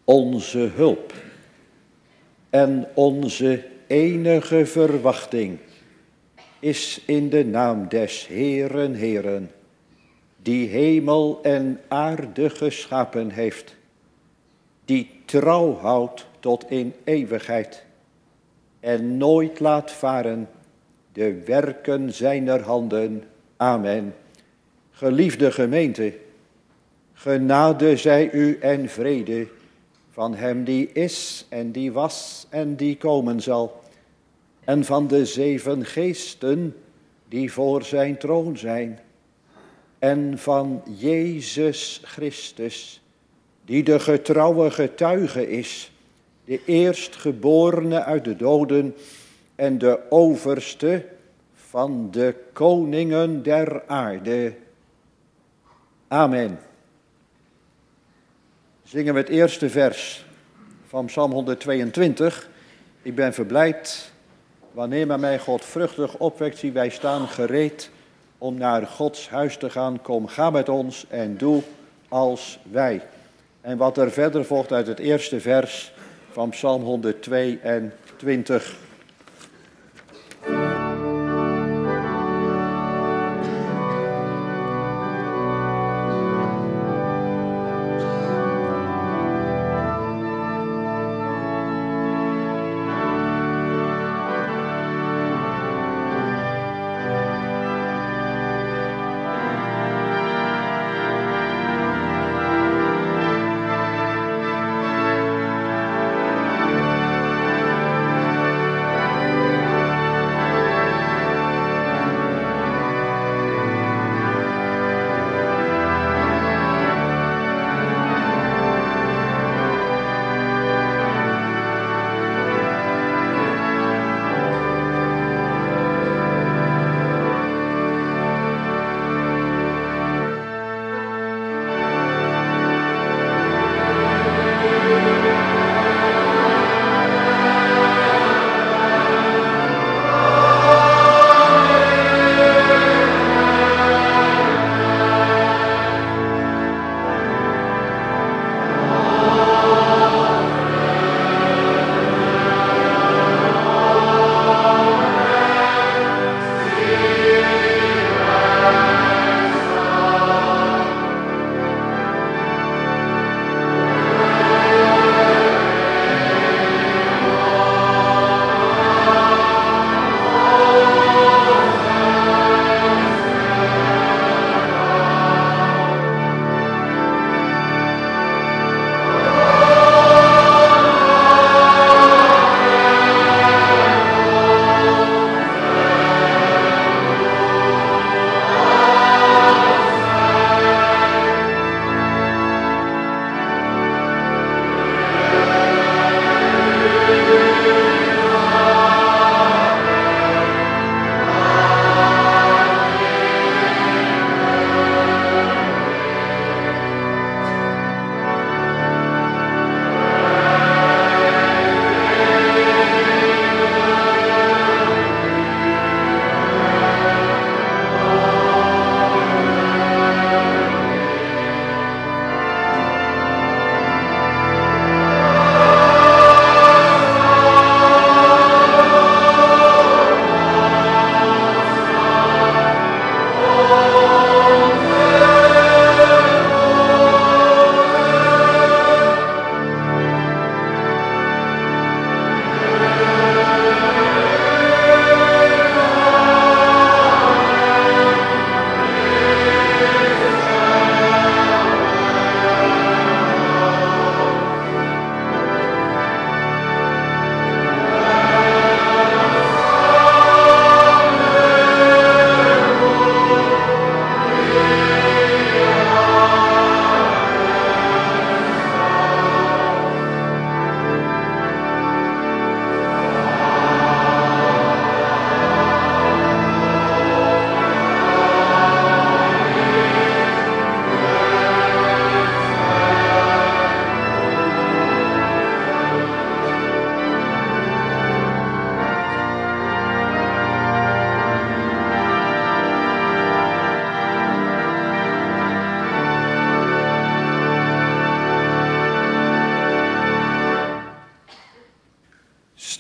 Onze hulp en onze enige verwachting is in de naam des Heeren, Heeren, die hemel en aarde geschapen heeft, die trouw houdt tot in eeuwigheid en nooit laat varen de werken zijner handen. Amen. Geliefde gemeente, genade zij u en vrede van hem die is en die was en die komen zal, en van de 7 geesten die voor zijn troon zijn, en van Jezus Christus, die de getrouwe getuige is, de eerstgeborene uit de doden en de overste van de koningen der aarde. Amen. Zingen we het eerste vers van Psalm 122. Ik ben verblijd wanneer men mij godvruchtig opwekt, zie wij staan gereed om naar Gods huis te gaan. Kom, ga met ons en doe als wij. En wat er verder volgt uit het eerste vers van Psalm 122.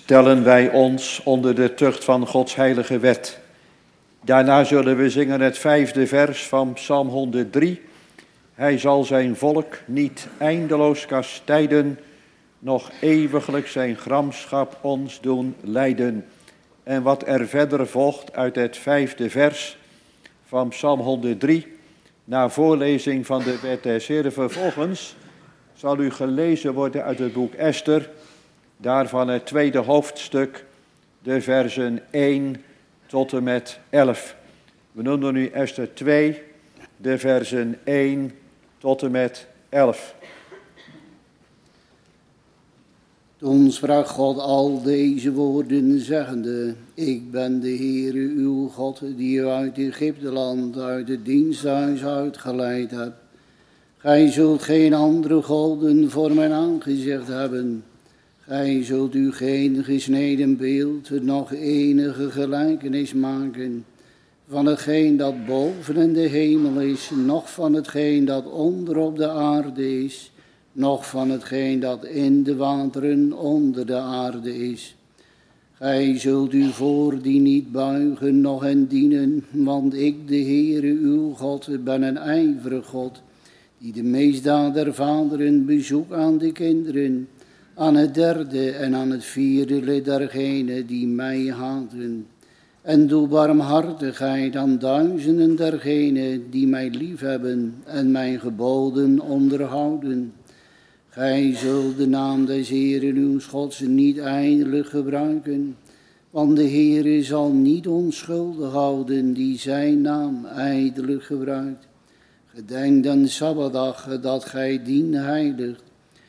stellen wij ons onder de tucht van Gods heilige wet. Daarna zullen we zingen het 5e vers van Psalm 103. Hij zal zijn volk niet eindeloos kastijden, nog eeuwiglijk zijn gramschap ons doen lijden. En wat er verder volgt uit het 5e vers van Psalm 103, na voorlezing van de wet des Heren vervolgens, zal u gelezen worden uit het boek Esther, daarvan het 2e hoofdstuk, de versen 1 tot en met 11. We noemen nu Esther 2, de versen 1 tot en met 11. Toen sprak God al deze woorden zeggende: Ik ben de Heere uw God, die u uit Egypteland, uit het diensthuis uitgeleid hebt. Gij zult geen andere goden voor mijn aangezicht hebben. Gij zult u geen gesneden beeld, nog enige gelijkenis maken van hetgeen dat boven in de hemel is, noch van hetgeen dat onder op de aarde is, noch van hetgeen dat in de wateren onder de aarde is. Gij zult u voor die niet buigen, noch hen dienen, want ik, de Heere uw God, ben een ijverig God, die de misdaad der vaderen bezoekt aan de kinderen, aan het 3e en aan het 4e lid dergenen die mij haten. En doe barmhartigheid aan duizenden dergenen die mij liefhebben en mijn geboden onderhouden. Gij zult de naam des Heeren uw Gods niet eindelijk gebruiken, want de Heere zal niet onschuldig houden die zijn naam ijdelijk gebruikt. Gedenk den Sabbatdag dat gij dien heiligt.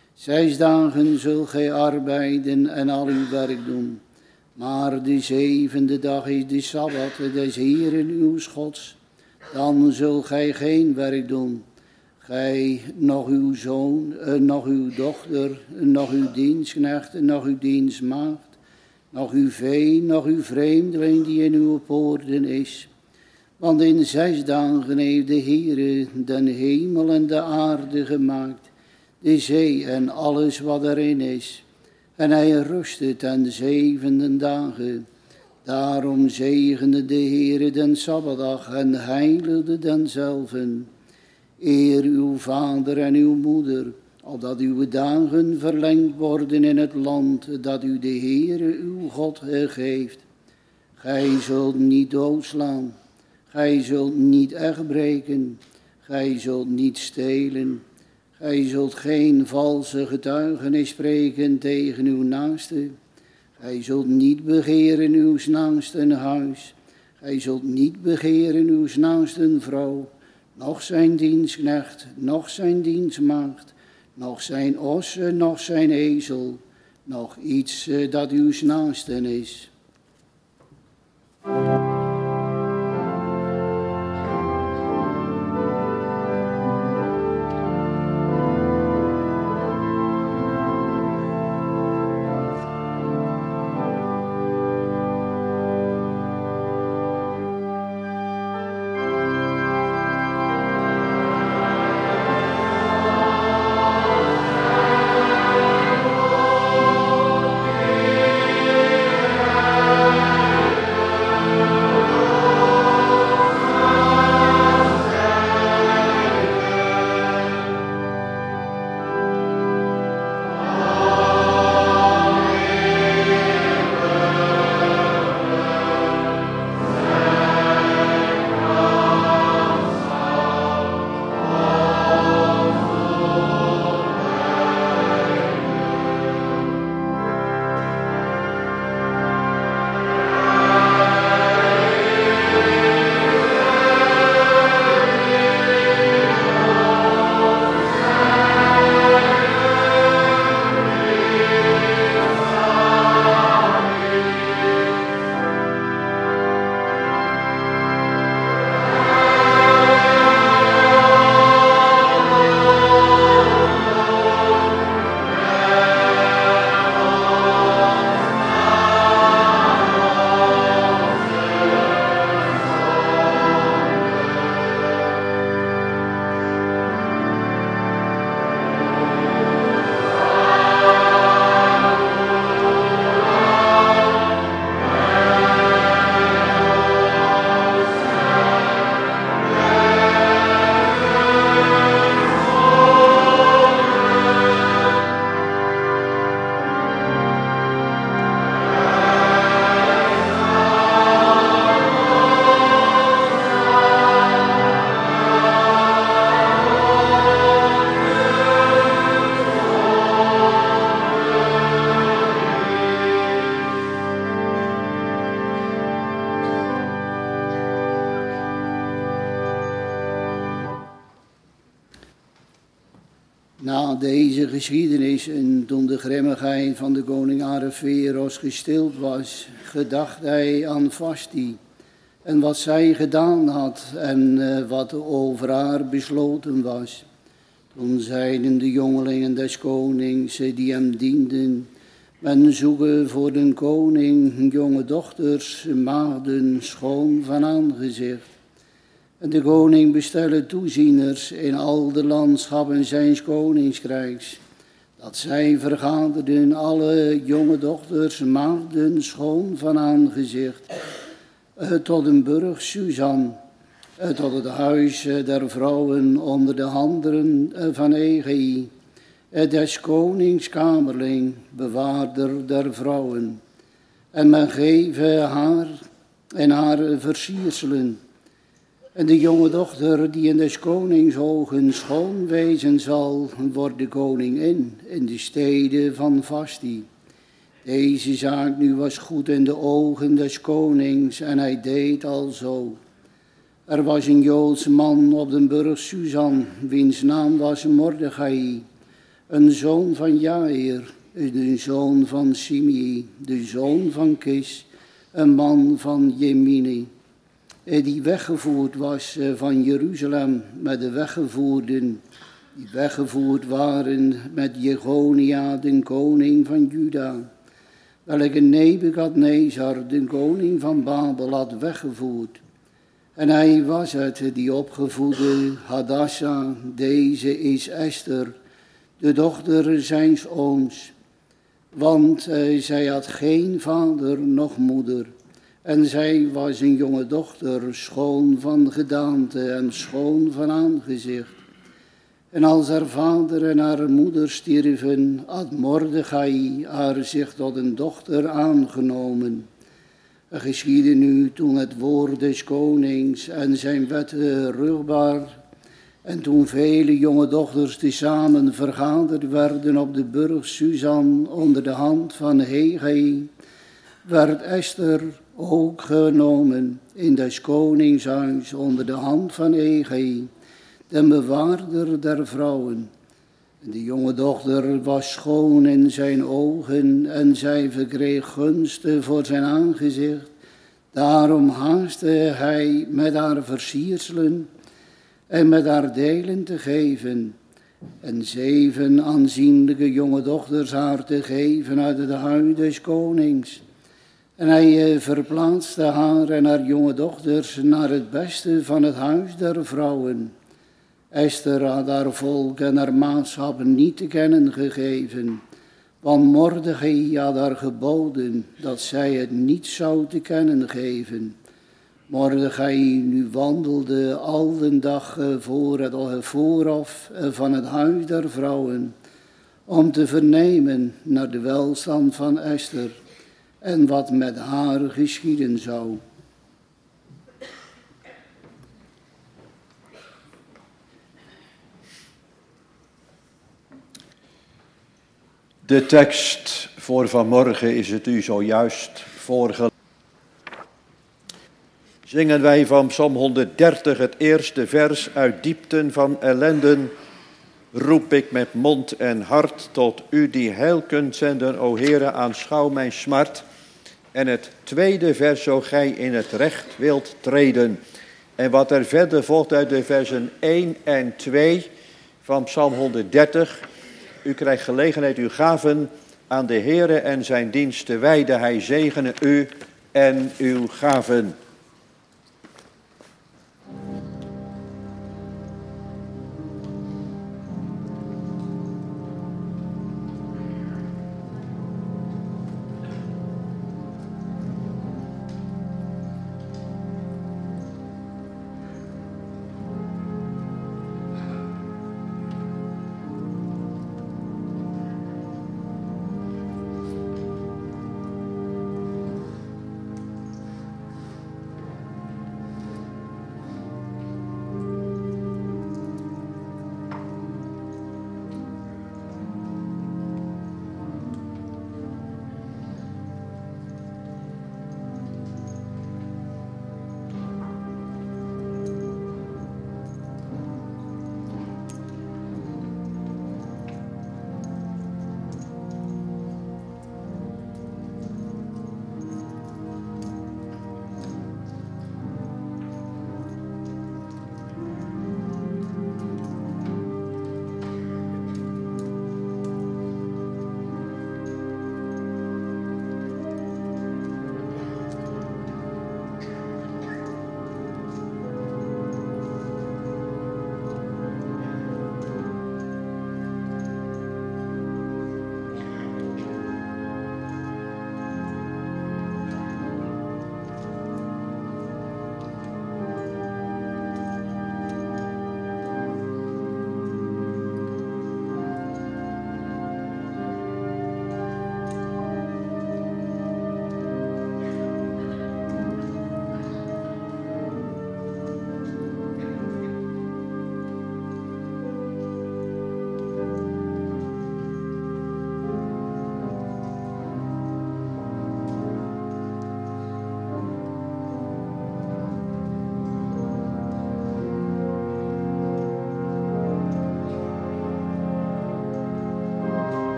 6 dagen zult gij arbeiden en al uw werk doen. Maar de 7e dag is de Sabbat des Heeren uw Gods. Dan zult gij geen werk doen. Gij, nog uw zoon, nog uw dochter, nog uw dienstknecht, nog uw dienstmaagd, nog uw vee, nog uw vreemdeling die in uw poorten is. Want in 6 dagen heeft de Heere den hemel en de aarde gemaakt, de zee en alles wat erin is. En hij rustte ten 7e dagen. Daarom zegende de Heere den Sabbatdag en heiligde denzelven. Eer uw vader en uw moeder, opdat uw dagen verlengd worden in het land dat u de Heere uw God geeft. Gij zult niet doodslaan, gij zult niet echt breken, gij zult niet stelen, gij zult geen valse getuigenis spreken tegen uw naaste. Gij zult niet begeren uw naasten huis, gij zult niet begeren uw naasten vrouw, noch zijn dienstknecht, noch zijn dienstmaagd, noch zijn os, noch zijn ezel, noch iets dat uw naasten is. Na deze geschiedenis en toen de grimmigheid van de koning Ahasveros gestild was, gedacht hij aan Vashti en wat zij gedaan had en wat over haar besloten was. Toen zeiden de jongelingen des konings die hem dienden: men zoeken voor den koning jonge dochters, maagden, schoon van aangezicht. En de koning bestelde toezieners in al de landschappen zijns koninkrijks, dat zij vergaderden alle jonge dochters, maagden, schoon van aangezicht, tot een burg Susan, tot het huis der vrouwen onder de handen van Egei, des konings kamerling, bewaarder der vrouwen. En men geven haar en haar versierselen. En de jonge dochter die in des konings ogen schoon wezen zal, wordt de koningin in de steden van Vashti. Deze zaak nu was goed in de ogen des konings en hij deed alzo. Er was een Joodse man op de burg Susan, wiens naam was Mordechai, een zoon van Jair, de zoon van Simei, de zoon van Kis, een man van Jemini, die weggevoerd was van Jeruzalem met de weggevoerden, die weggevoerd waren met Jegonia, de koning van Juda, welke Nebukadnezar, de koning van Babel, had weggevoerd. En hij was het die opgevoede Hadassa, deze is Esther, de dochter zijns ooms, want zij had geen vader noch moeder. En zij was een jonge dochter, schoon van gedaante en schoon van aangezicht. En als haar vader en haar moeder stierven, had Mordechai haar zich tot een dochter aangenomen. Er geschiedde nu toen het woord des konings en zijn wet rugbaar. En toen vele jonge dochters tezamen vergaderd werden op de burg Susan onder de hand van Hegei, werd Esther ook genomen in des konings huis onder de hand van Hegei, den bewaarder der vrouwen. En de jonge dochter was schoon in zijn ogen en zij verkreeg gunsten voor zijn aangezicht. Daarom haastte hij met haar versierselen en met haar delen te geven. En 7 aanzienlijke jonge dochters haar te geven uit het huis des konings. En hij verplaatste haar en haar jonge dochters naar het beste van het huis der vrouwen. Esther had haar volk en haar maatschap niet te kennen gegeven, want Mordechai had haar geboden dat zij het niet zou te kennen geven. Mordechai nu wandelde al de dag voor het voorhof van het huis der vrouwen, om te vernemen naar de welstand van Esther en wat met haar geschieden zou. De tekst voor vanmorgen is het u zojuist voorgelezen. Zingen wij van Psalm 130 het eerste vers: uit diepten van ellenden roep ik met mond en hart tot u die heil kunt zenden, o Heere, aanschouw mijn smart. En het tweede vers: zo gij in het recht wilt treden. En wat er verder volgt uit de versen 1 en 2 van Psalm 130. U krijgt gelegenheid uw gaven aan de Heere en zijn dienst te wijden. Hij zegene u en uw gaven.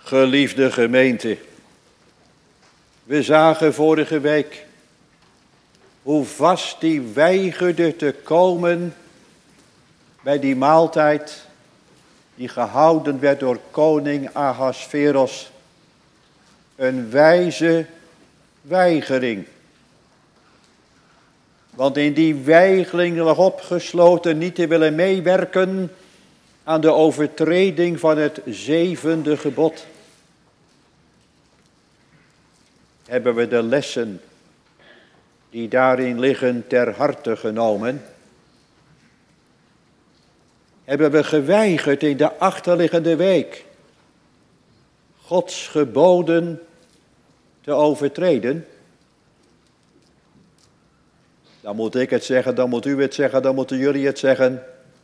Geliefde gemeente, we zagen vorige week hoe Vasti weigerde te komen bij die maaltijd die gehouden werd door koning Ahasveros. Een wijze weigering. Want in die weigering lag opgesloten niet te willen meewerken aan de overtreding van het 7e gebod. Hebben we de lessen die daarin liggen ter harte genomen? Hebben we geweigerd in de achterliggende week Gods geboden te overtreden? Dan moet ik het zeggen, dan moet u het zeggen, dan moeten jullie het zeggen.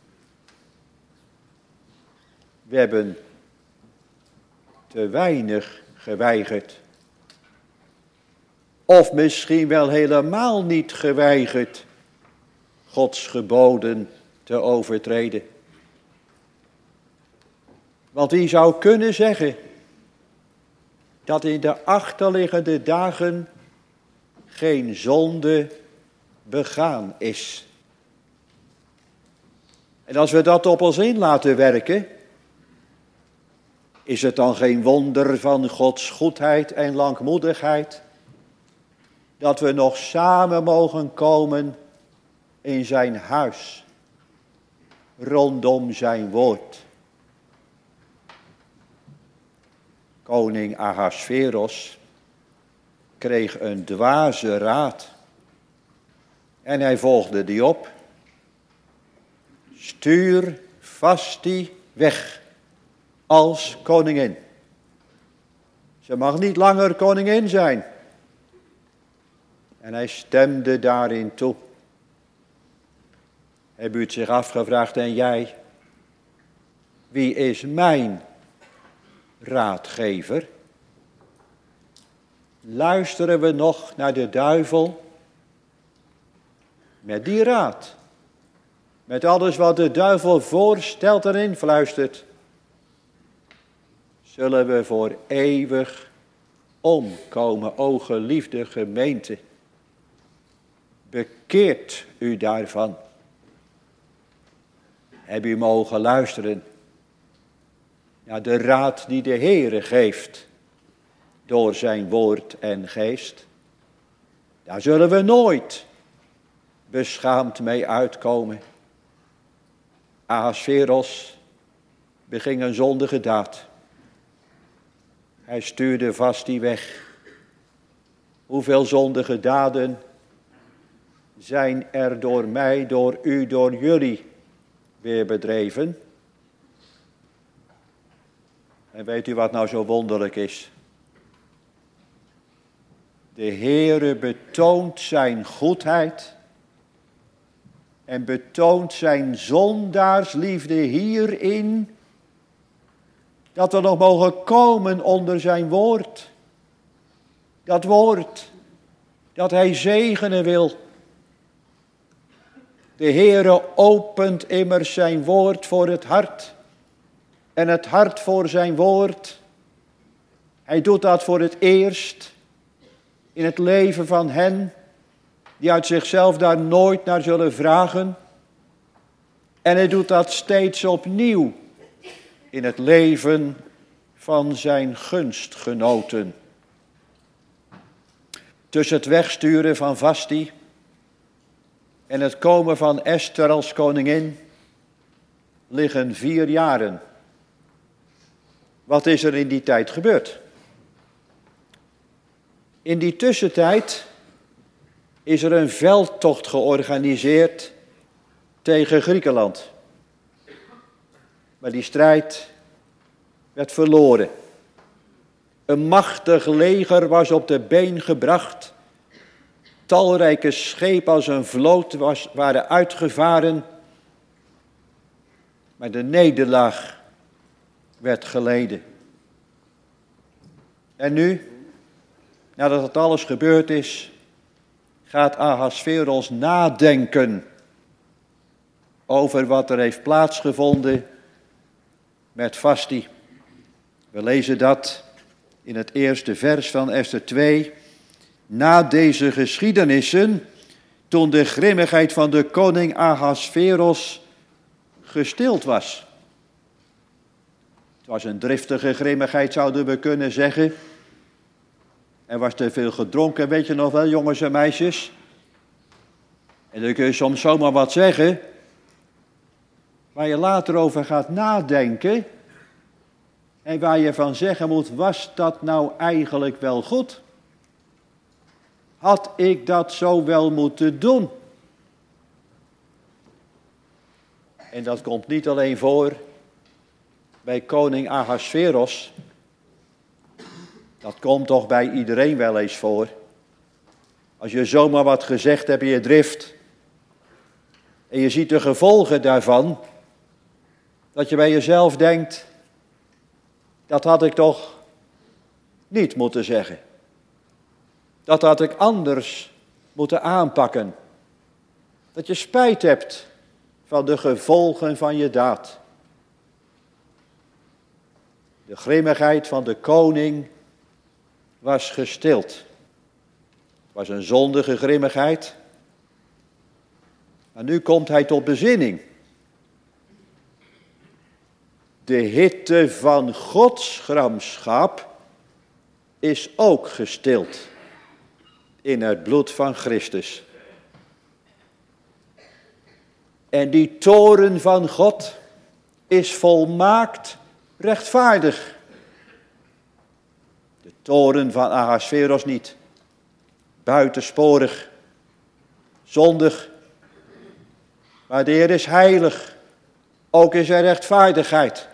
We hebben te weinig geweigerd. Of misschien wel helemaal niet geweigerd Gods geboden te overtreden. Want wie zou kunnen zeggen dat in de achterliggende dagen geen zonde begaan is? En als we dat op ons in laten werken, is het dan geen wonder van Gods goedheid en langmoedigheid dat we nog samen mogen komen in zijn huis, rondom zijn woord. Koning Ahasveros kreeg een dwaze raad en hij volgde die op. Stuur Vasti weg als koningin. Ze mag niet langer koningin zijn. En hij stemde daarin toe. Hebt u het zich afgevraagd, en jij? Wie is mijn raadgever? Luisteren we nog naar de duivel? Met die raad. Met alles wat de duivel voorstelt en influistert. Zullen we voor eeuwig omkomen, o geliefde gemeente. Bekeert u daarvan. Heb u mogen luisteren naar de raad die de Heere geeft door zijn woord en geest? Daar zullen we nooit beschaamd mee uitkomen. Ahasveros beging een zondige daad. Hij stuurde Vasti weg. Hoeveel zondige daden zijn er door mij, door u, door jullie weer bedreven? En weet u wat nou zo wonderlijk is? De Heere betoont zijn goedheid en betoont zijn zondaarsliefde hierin, dat we nog mogen komen onder zijn woord. Dat woord dat hij zegenen wil. De Heere opent immers zijn woord voor het hart. En het hart voor zijn woord. Hij doet dat voor het eerst in het leven van hen die uit zichzelf daar nooit naar zullen vragen. En hij doet dat steeds opnieuw in het leven van zijn gunstgenoten. Tussen het wegsturen van Vasti en het komen van Esther als koningin liggen 4 jaren. Wat is er in die tijd gebeurd? In die tussentijd is er een veldtocht georganiseerd tegen Griekenland. Maar die strijd werd verloren. Een machtig leger was op de been gebracht. Talrijke schepen als een vloot waren uitgevaren. Maar de nederlaag werd geleden. En nu, nadat het alles gebeurd is, gaat Ahasveros nadenken over wat er heeft plaatsgevonden met Vasti. We lezen dat in het eerste vers van Ester 2. Na deze geschiedenissen, toen de grimmigheid van de koning Ahasveros gestild was. Het was een driftige grimmigheid, zouden we kunnen zeggen. Er was te veel gedronken, weet je nog wel, jongens en meisjes. En dan kun je soms zomaar wat zeggen, waar je later over gaat nadenken. En waar je van zeggen moet, was dat nou eigenlijk wel goed? Had ik dat zo wel moeten doen? En dat komt niet alleen voor bij koning Ahasveros. Dat komt toch bij iedereen wel eens voor. Als je zomaar wat gezegd hebt in je drift. En je ziet de gevolgen daarvan. Dat je bij jezelf denkt. Dat had ik toch niet moeten zeggen. Dat had ik anders moeten aanpakken. Dat je spijt hebt van de gevolgen van je daad. De grimmigheid van de koning was gestild. Het was een zondige grimmigheid. Maar nu komt hij tot bezinning. De hitte van Gods gramschap is ook gestild in het bloed van Christus. En die toorn van God is volmaakt rechtvaardig. De toorn van Ahasveros niet. Buitensporig, zondig. Maar de Heer is heilig. Ook is er rechtvaardigheid.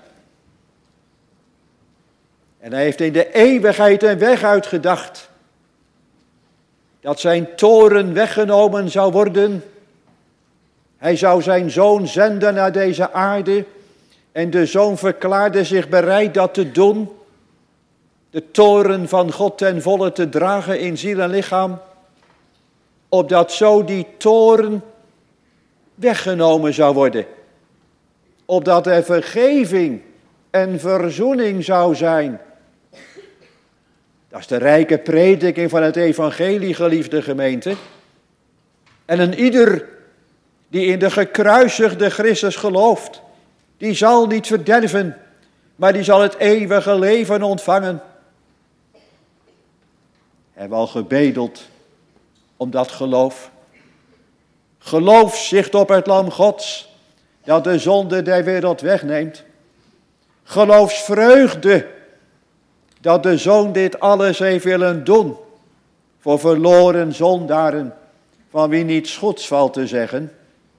En hij heeft in de eeuwigheid een weg uitgedacht. Dat zijn toorn weggenomen zou worden. Hij zou zijn zoon zenden naar deze aarde. En de zoon verklaarde zich bereid dat te doen. De toorn van God ten volle te dragen in ziel en lichaam. Opdat zo die toorn weggenomen zou worden. Opdat er vergeving en verzoening zou zijn. Dat is de rijke prediking van het evangelie, geliefde gemeente. En een ieder die in de gekruisigde Christus gelooft, die zal niet verderven, maar die zal het eeuwige leven ontvangen. Hebben we al gebedeld om dat geloof. Geloof zicht op het lam Gods, dat de zonde der wereld wegneemt. Geloofsvreugde, dat de Zoon dit alles heeft willen doen, voor verloren zondaren, van wie niets goeds valt te zeggen.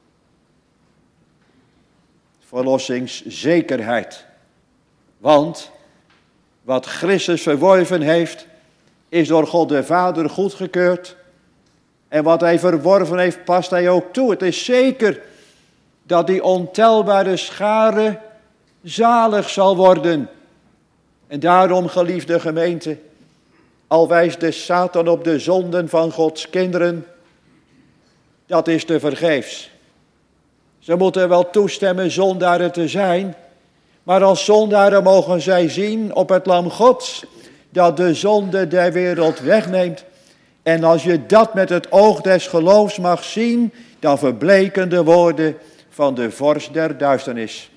Verlossingszekerheid. Want wat Christus verworven heeft, is door God de Vader goedgekeurd. En wat hij verworven heeft, past hij ook toe. Het is zeker dat die ontelbare schare zalig zal worden. En daarom, geliefde gemeente, al wijst de Satan op de zonden van Gods kinderen, dat is te vergeefs. Ze moeten wel toestemmen zondaren te zijn, maar als zondaren mogen zij zien op het lam Gods, dat de zonde der wereld wegneemt. En als je dat met het oog des geloofs mag zien, dan verbleken de woorden van de vorst der duisternis.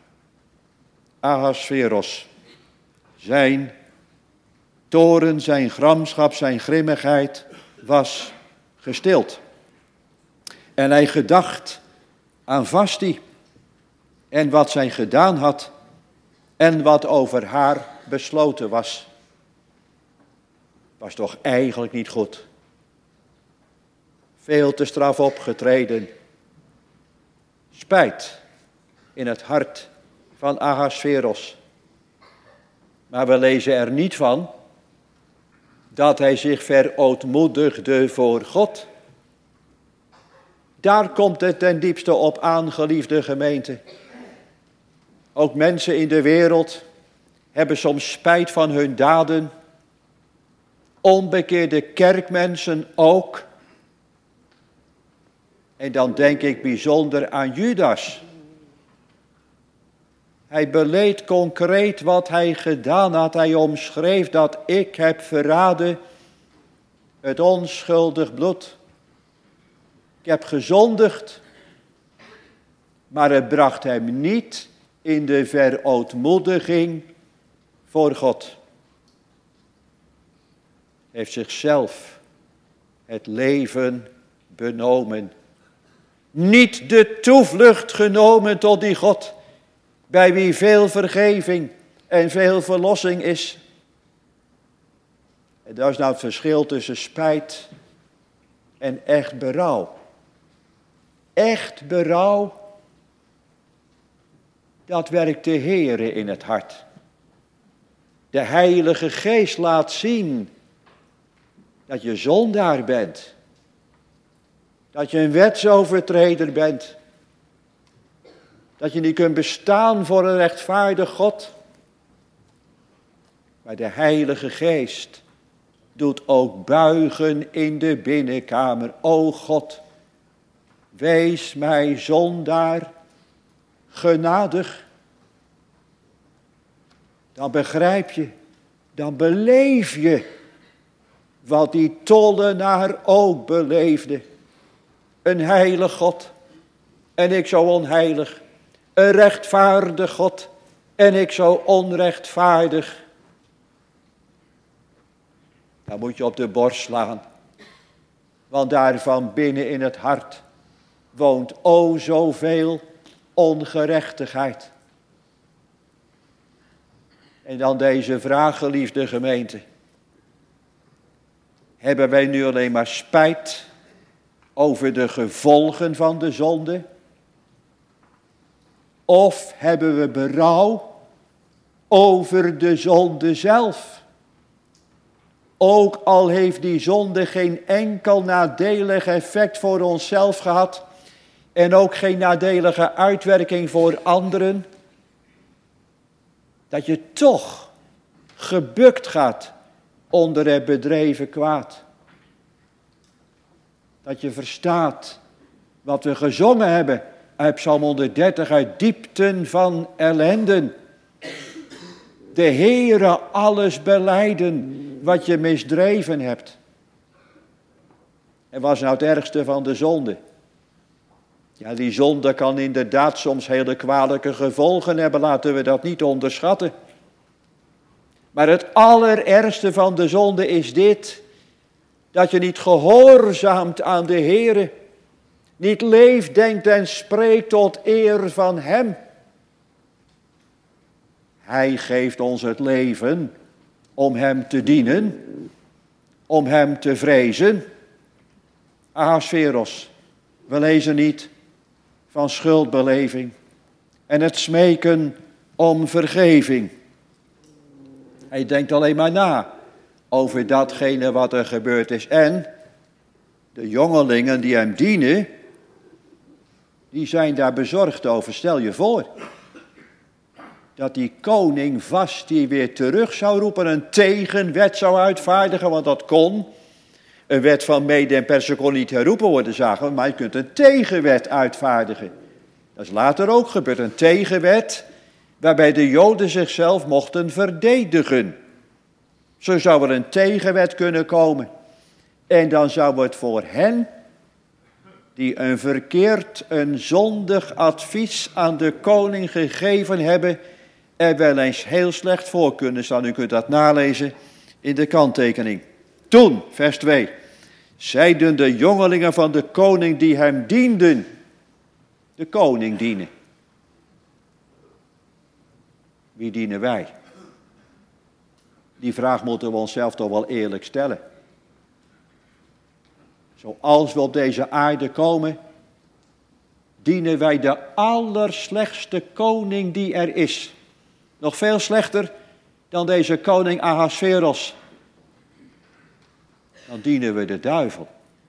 Ahasveros, zijn toorn, zijn gramschap, zijn grimmigheid was gestild. En hij gedacht aan Vasti en wat zij gedaan had en wat over haar besloten was. Was toch eigenlijk niet goed. Veel te straf opgetreden. Spijt in het hart van Ahasveros. Maar we lezen er niet van dat hij zich verootmoedigde voor God. Daar komt het ten diepste op aan, geliefde gemeente. Ook mensen in de wereld hebben soms spijt van hun daden. Onbekeerde kerkmensen ook. En dan denk ik bijzonder aan Judas. Hij beleed concreet wat hij gedaan had. Hij omschreef dat ik heb verraden het onschuldig bloed. Ik heb gezondigd, maar het bracht hem niet in de verootmoediging voor God. Hij heeft zichzelf het leven benomen. Niet de toevlucht genomen tot die God, bij wie veel vergeving en veel verlossing is. En dat is nou het verschil tussen spijt en echt berouw. Echt berouw, dat werkt de Heere in het hart. De Heilige Geest laat zien dat je zondaar bent. Dat je een wetsovertreder bent. Dat je niet kunt bestaan voor een rechtvaardig God. Maar de Heilige Geest doet ook buigen in de binnenkamer. O God, wees mij zondaar genadig. Dan begrijp je, dan beleef je wat die tollenaar ook beleefde. Een heilig God en ik zo onheilig. Een rechtvaardig God en ik zo onrechtvaardig. Dan moet je op de borst slaan. Want daar van binnen in het hart woont o zoveel ongerechtigheid. En dan deze vraag, geliefde gemeente. Hebben wij nu alleen maar spijt over de gevolgen van de zonde? Of hebben we berouw over de zonde zelf? Ook al heeft die zonde geen enkel nadelig effect voor onszelf gehad en ook geen nadelige uitwerking voor anderen, dat je toch gebukt gaat onder het bedreven kwaad. Dat je verstaat wat we gezongen hebben uit Psalm 130, uit diepten van ellenden. De Heere alles belijden wat je misdreven hebt. En wat is nou het ergste van de zonde? Ja, die zonde kan inderdaad soms hele kwalijke gevolgen hebben, laten we dat niet onderschatten. Maar het allerergste van de zonde is dit, dat je niet gehoorzaamt aan de Heere, niet leeft, denkt en spreekt tot eer van Hem. Hij geeft ons het leven om Hem te dienen, om Hem te vrezen. Ahasveros, we lezen niet van schuldbeleving en het smeken om vergeving. Hij denkt alleen maar na over datgene wat er gebeurd is. En de jongelingen die hem dienen, die zijn daar bezorgd over. Stel je voor dat die koning Vasti weer terug zou roepen, een tegenwet zou uitvaardigen, want dat kon. Een wet van Mede en Persen kon niet herroepen worden, zagen we, maar je kunt een tegenwet uitvaardigen. Dat is later ook gebeurd, een tegenwet waarbij de Joden zichzelf mochten verdedigen. Zo zou er een tegenwet kunnen komen. En dan zou het voor hen, die een verkeerd, een zondig advies aan de koning gegeven hebben, er wel eens heel slecht voor kunnen staan. U kunt dat nalezen in de kanttekening. Toen, vers 2, zeiden de jongelingen van de koning die hem dienden, de koning dienen. Wie dienen wij? Die vraag moeten we onszelf toch wel eerlijk stellen. Zoals we op deze aarde komen, dienen wij de allerslechtste koning die er is. Nog veel slechter dan deze koning Ahasveros. Dan dienen we de duivel.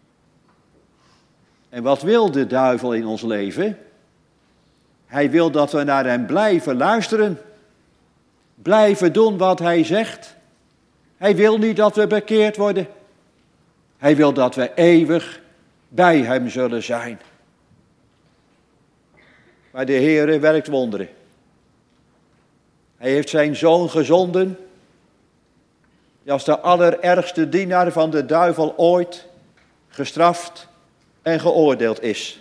En wat wil de duivel in ons leven? Hij wil dat we naar hem blijven luisteren. Blijven doen wat hij zegt. Hij wil niet dat we bekeerd worden. Hij wil dat we eeuwig bij hem zullen zijn. Maar de Heere werkt wonderen. Hij heeft zijn zoon gezonden, die als de allerergste dienaar van de duivel ooit gestraft en geoordeeld is.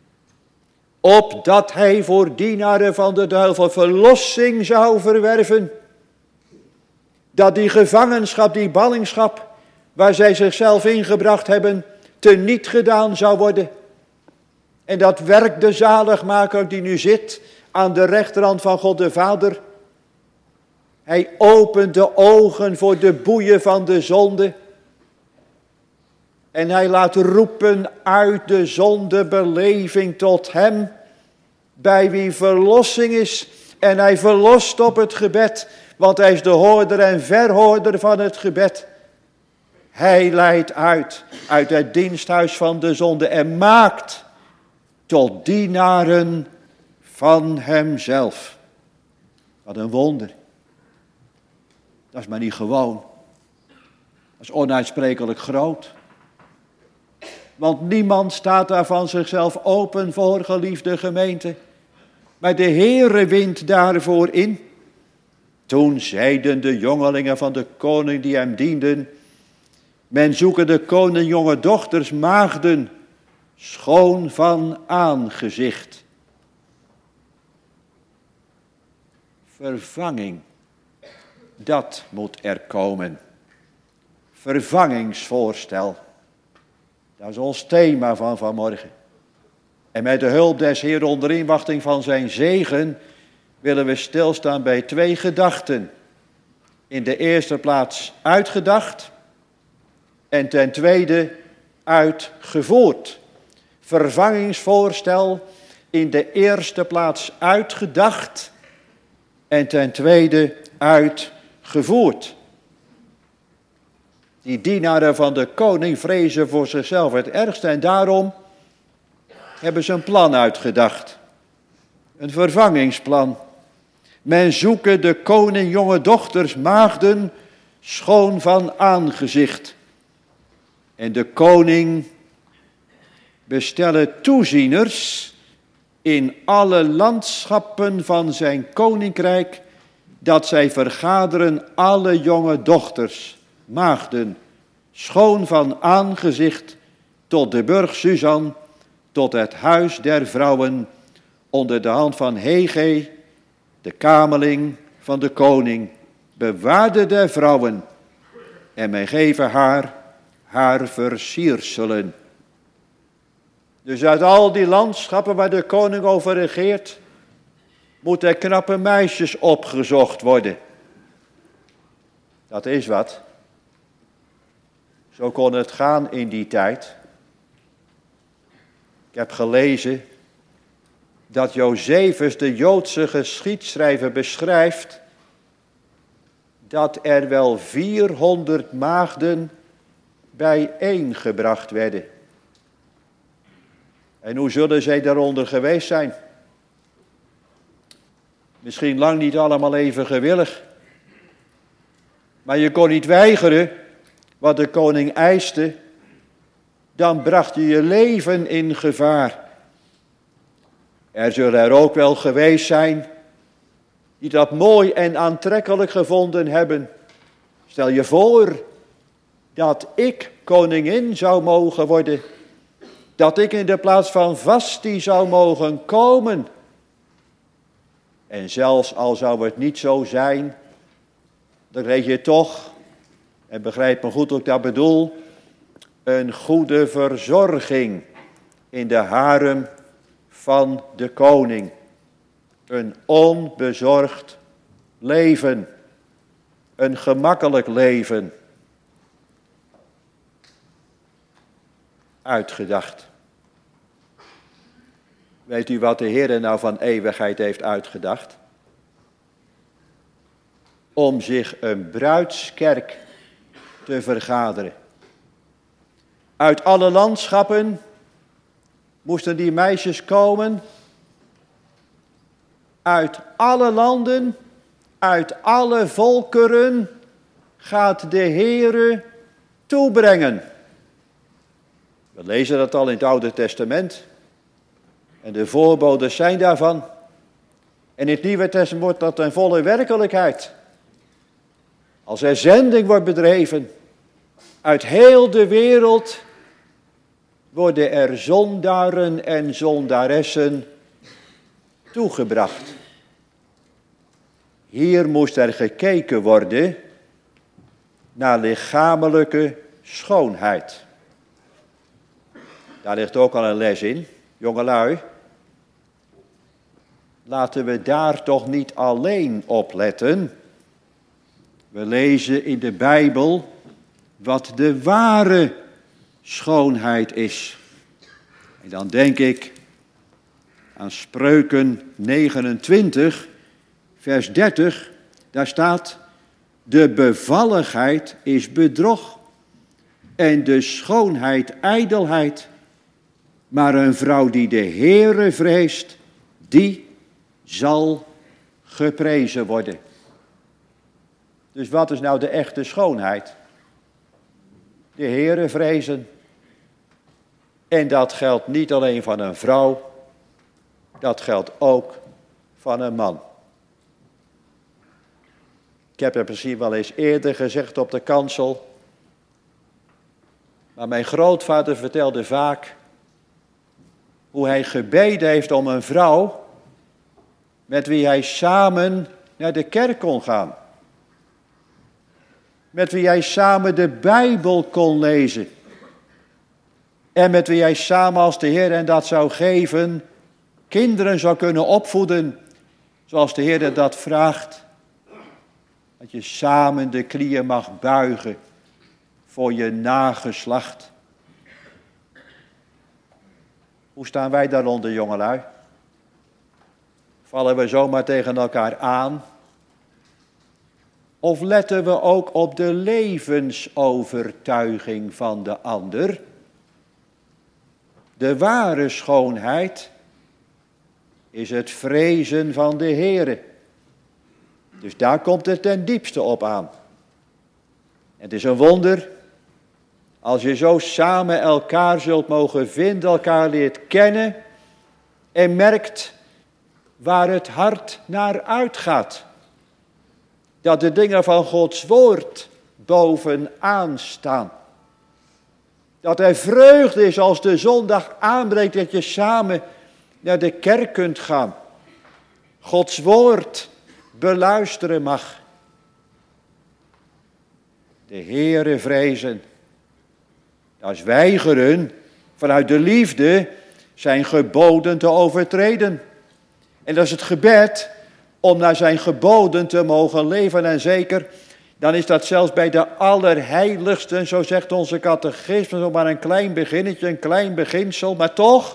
Opdat hij voor dienaren van de duivel verlossing zou verwerven. Dat die gevangenschap, die ballingschap, waar zij zichzelf ingebracht hebben, teniet gedaan zou worden. En dat werkt de zaligmaker die nu zit aan de rechterhand van God de Vader. Hij opent de ogen voor de boeien van de zonde. En hij laat roepen uit de zondebeleving tot hem, bij wie verlossing is. En hij verlost op het gebed, want hij is de hoorder en verhoorder van het gebed. Hij leidt uit het diensthuis van de zonde en maakt tot dienaren van hemzelf. Wat een wonder. Dat is maar niet gewoon. Dat is onuitsprekelijk groot. Want niemand staat daar van zichzelf open voor, geliefde gemeente. Maar de Heere wint daarvoor in. Toen zeiden de jongelingen van de koning die hem dienden: men zoeke de koning jonge dochters, maagden, schoon van aangezicht. Vervanging, dat moet er komen. Vervangingsvoorstel. Dat is ons thema van vanmorgen. En met de hulp des Heeren onder inwachting van zijn zegen willen we stilstaan bij 2 gedachten. In de eerste plaats uitgedacht en ten tweede uitgevoerd. Vervangingsvoorstel in de eerste plaats uitgedacht en ten tweede uitgevoerd. Die dienaren van de koning vrezen voor zichzelf het ergste en daarom hebben ze een plan uitgedacht. Een vervangingsplan. Men zoeke de koning jonge dochters, maagden, schoon van aangezicht. En de koning bestelle toezieners in alle landschappen van zijn koninkrijk, dat zij vergaderen alle jonge dochters, maagden, schoon van aangezicht, tot de burcht Susan, tot het huis der vrouwen, onder de hand van Hege, de kameling van de koning, bewaarde der vrouwen, en men geven haar versierselen. Dus uit al die landschappen waar de koning over regeert, moeten knappe meisjes opgezocht worden. Dat is wat. Zo kon het gaan in die tijd. Ik heb gelezen dat Josephus, de Joodse geschiedschrijver, beschrijft dat er wel 400 maagden bijeengebracht werden. En hoe zullen zij daaronder geweest zijn? Misschien lang niet allemaal even gewillig. Maar je kon niet weigeren wat de koning eiste. Dan bracht je je leven in gevaar. Er zullen er ook wel geweest zijn die dat mooi en aantrekkelijk gevonden hebben. Stel je voor dat ik koningin zou mogen worden. Dat ik in de plaats van Vasti zou mogen komen. En zelfs al zou het niet zo zijn, dan kreeg je toch, en begrijp me goed hoe ik dat bedoel, een goede verzorging in de harem van de koning. Een onbezorgd leven. Een gemakkelijk leven. Uitgedacht. Weet u wat de Heer nou van eeuwigheid heeft uitgedacht? Om zich een bruidskerk te vergaderen. Uit alle landschappen moesten die meisjes komen. Uit alle landen, uit alle volkeren gaat de Heere toebrengen. We lezen dat al in het Oude Testament. En de voorboden zijn daarvan. En in het Nieuwe Testament wordt dat ten volle werkelijkheid. Als er zending wordt bedreven, uit heel de wereld worden er zondaren en zondaressen toegebracht. Hier moest er gekeken worden naar lichamelijke schoonheid. Daar ligt ook al een les in, jongelui. Laten we daar toch niet alleen op letten. We lezen in de Bijbel wat de ware schoonheid is. En dan denk ik aan Spreuken 29, vers 30. Daar staat: de bevalligheid is bedrog en de schoonheid ijdelheid. Maar een vrouw die de Heere vreest, die zal geprezen worden. Dus wat is nou de echte schoonheid? De Heere vrezen. En dat geldt niet alleen van een vrouw, dat geldt ook van een man. Ik heb het misschien wel eens eerder gezegd op de kansel, maar mijn grootvader vertelde vaak hoe hij gebeden heeft om een vrouw met wie hij samen naar de kerk kon gaan. Met wie hij samen de Bijbel kon lezen. En met wie hij samen, als de Heer hen dat zou geven, kinderen zou kunnen opvoeden zoals de Heer dat vraagt. Dat je samen de knieën mag buigen voor je nageslacht. Hoe staan wij daaronder, jongelui? Vallen we zomaar tegen elkaar aan? Of letten we ook op de levensovertuiging van de ander? De ware schoonheid is het vrezen van de Heere. Dus daar komt het ten diepste op aan. Het is een wonder als je zo samen elkaar zult mogen vinden, elkaar leert kennen en merkt waar het hart naar uitgaat. Dat de dingen van Gods woord bovenaan staan. Dat er vreugde is als de zondag aanbreekt, dat je samen naar de kerk kunt gaan. Gods woord beluisteren mag. De Heere vrezen. Dat is weigeren vanuit de liefde zijn geboden te overtreden. En dat is het gebed om naar zijn geboden te mogen leven. En zeker, dan is dat zelfs bij de allerheiligsten, zo zegt onze catechismus, nog maar een klein beginnetje, een klein beginsel. Maar toch,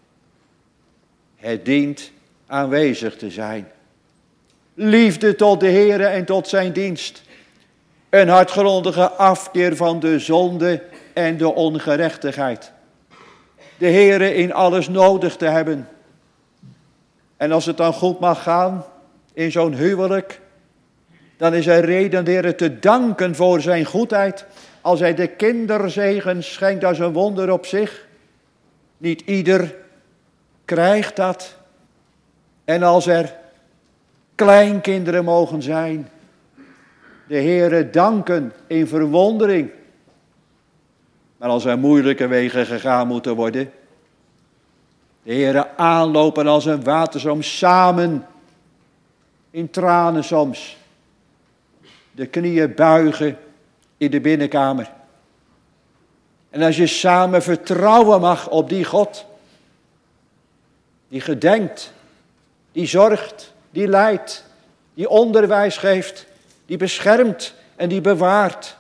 het dient aanwezig te zijn. Liefde tot de Heere en tot zijn dienst. Een hartgrondige afkeer van de zonde en de ongerechtigheid. De Heere in alles nodig te hebben. En als het dan goed mag gaan in zo'n huwelijk, dan is er reden de Heere te danken voor zijn goedheid. Als hij de kinderzegen schenkt, dat is een wonder op zich. Niet ieder krijgt dat. En als er kleinkinderen mogen zijn, de Heere danken in verwondering. Maar als er moeilijke wegen gegaan moeten worden, de Heere aanlopen als een waterstroom, samen in tranen soms. De knieën buigen in de binnenkamer. En als je samen vertrouwen mag op die God, die gedenkt, die zorgt, die leidt, die onderwijs geeft, die beschermt en die bewaart.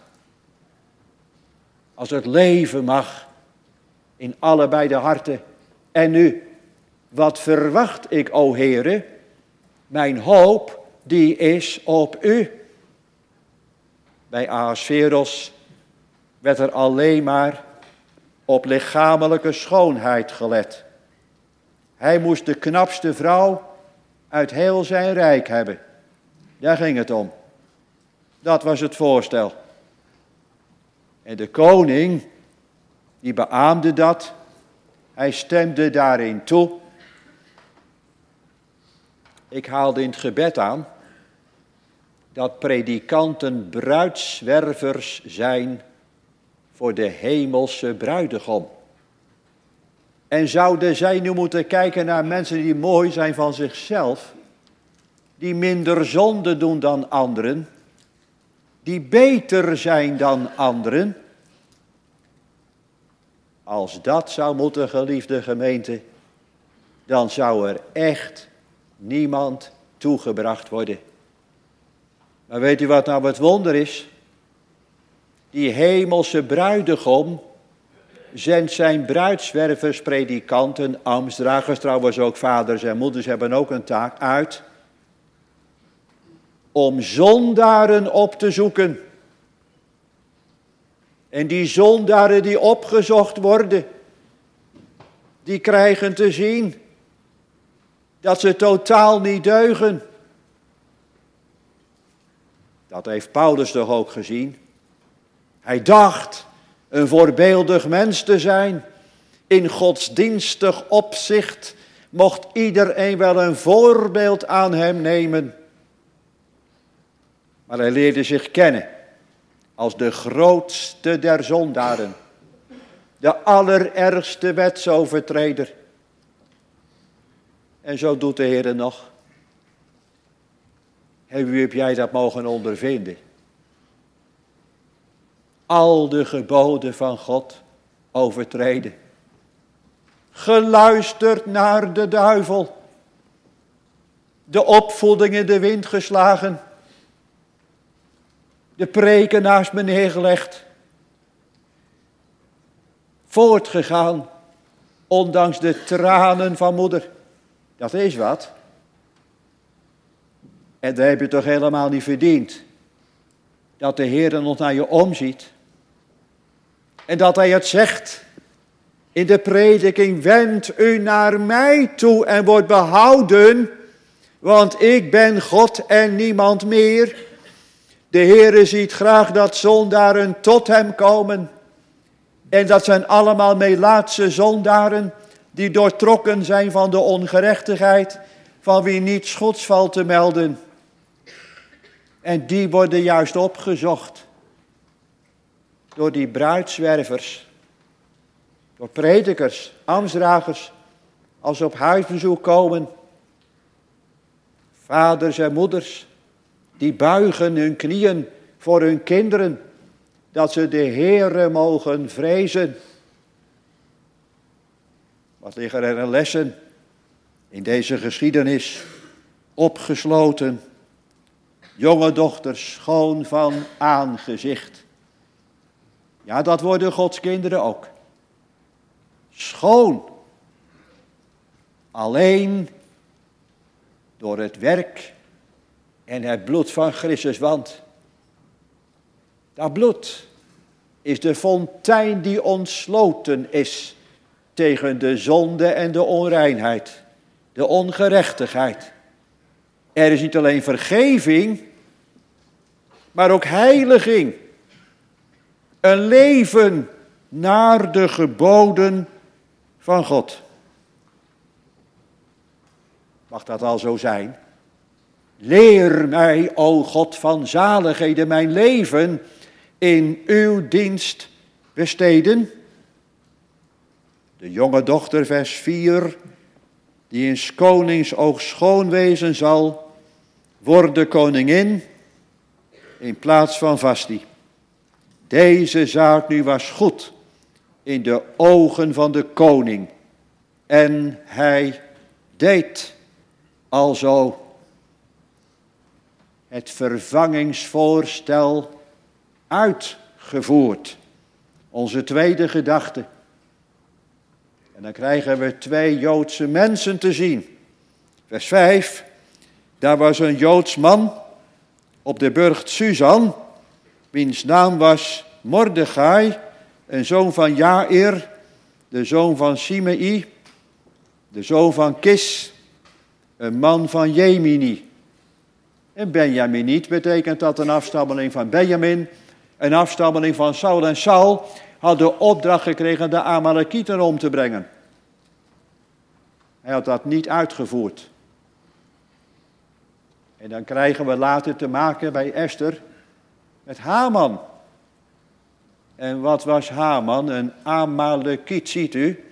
Als het leven mag in allebei de harten. En nu, wat verwacht ik, o Heere? Mijn hoop, die is op u. Bij Ahasveros werd er alleen maar op lichamelijke schoonheid gelet. Hij moest de knapste vrouw uit heel zijn rijk hebben. Daar ging het om. Dat was het voorstel. En de koning, die beaamde dat. Hij stemde daarin toe. Ik haalde in het gebed aan dat predikanten bruidswervers zijn voor de hemelse bruidegom. En zouden zij nu moeten kijken naar mensen die mooi zijn van zichzelf, die minder zonde doen dan anderen, die beter zijn dan anderen? Als dat zou moeten, geliefde gemeente, dan zou er echt niemand toegebracht worden. Maar weet u wat nou het wonder is? Die hemelse bruidegom zendt zijn bruidswervers, predikanten, ambtsdragers, trouwens ook vaders en moeders hebben ook een taak uit, om zondaren op te zoeken. En die zondaren die opgezocht worden, die krijgen te zien dat ze totaal niet deugen. Dat heeft Paulus toch ook gezien. Hij dacht een voorbeeldig mens te zijn. In godsdienstig opzicht mocht iedereen wel een voorbeeld aan hem nemen. Maar hij leerde zich kennen als de grootste der zondaren. De allerergste wetsovertreder. En zo doet de Heer nog. En wie heb jij dat mogen ondervinden? Al de geboden van God overtreden. Geluisterd naar de duivel. De opvoeding in de wind geslagen. De preken naast me neergelegd. Voortgegaan, ondanks de tranen van moeder. Dat is wat. En dat heb je toch helemaal niet verdiend. Dat de Heer nog naar je omziet. En dat hij het zegt in de prediking: wend u naar mij toe en word behouden, want ik ben God en niemand meer. De Heer ziet graag dat zondaren tot hem komen. En dat zijn allemaal Melaatse zondaren die doortrokken zijn van de ongerechtigheid, van wie niets goeds valt te melden. En die worden juist opgezocht door die bruidswervers, door predikers, ambtsdragers, als ze op huisbezoek komen. Vaders en moeders, die buigen hun knieën voor hun kinderen, dat ze de Heere mogen vrezen. Wat liggen er lessen in deze geschiedenis opgesloten. Jonge dochters, schoon van aangezicht. Ja, dat worden Gods kinderen ook. Schoon. Alleen door het werk en het bloed van Christus. Want dat bloed is de fontein die ontsloten is tegen de zonde en de onreinheid, de ongerechtigheid. Er is niet alleen vergeving, maar ook heiliging. Een leven naar de geboden van God. Mag dat al zo zijn? Leer mij, o God van zaligheden, mijn leven in uw dienst besteden. De jonge dochter, vers 4, die in 's konings oog schoon wezen zal, worden koningin in plaats van Vasti. Deze zaak nu was goed in de ogen van de koning. En hij deed alzo. Het vervangingsvoorstel uitgevoerd. Onze tweede gedachte. En dan krijgen we 2 Joodse mensen te zien. Vers 5. Daar was een Joods man op de burcht Susan, wiens naam was Mordechai, een zoon van Jair, de zoon van Simei, de zoon van Kis, een man van Jemini. En Benjaminiet betekent dat een afstammeling van Benjamin, een afstammeling van Saul. En Saul had de opdracht gekregen de Amalekieten om te brengen. Hij had dat niet uitgevoerd. En dan krijgen we later te maken bij Esther met Haman. En wat was Haman? Een Amalekiet, ziet u?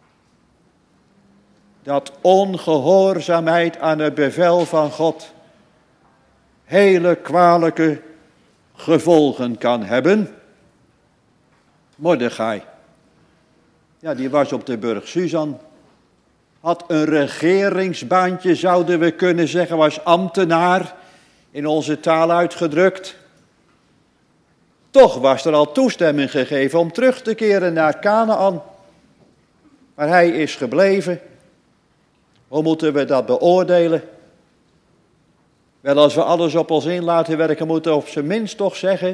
Dat ongehoorzaamheid aan het bevel van God hele kwalijke gevolgen kan hebben. Mordechai, ja, die was op de burcht Susan. Had een regeringsbaantje, zouden we kunnen zeggen, was ambtenaar, in onze taal uitgedrukt. Toch was er al toestemming gegeven om terug te keren naar Kanaan. Maar hij is gebleven. Hoe moeten we dat beoordelen? Wel, als we alles op ons in laten werken, moeten we op zijn minst toch zeggen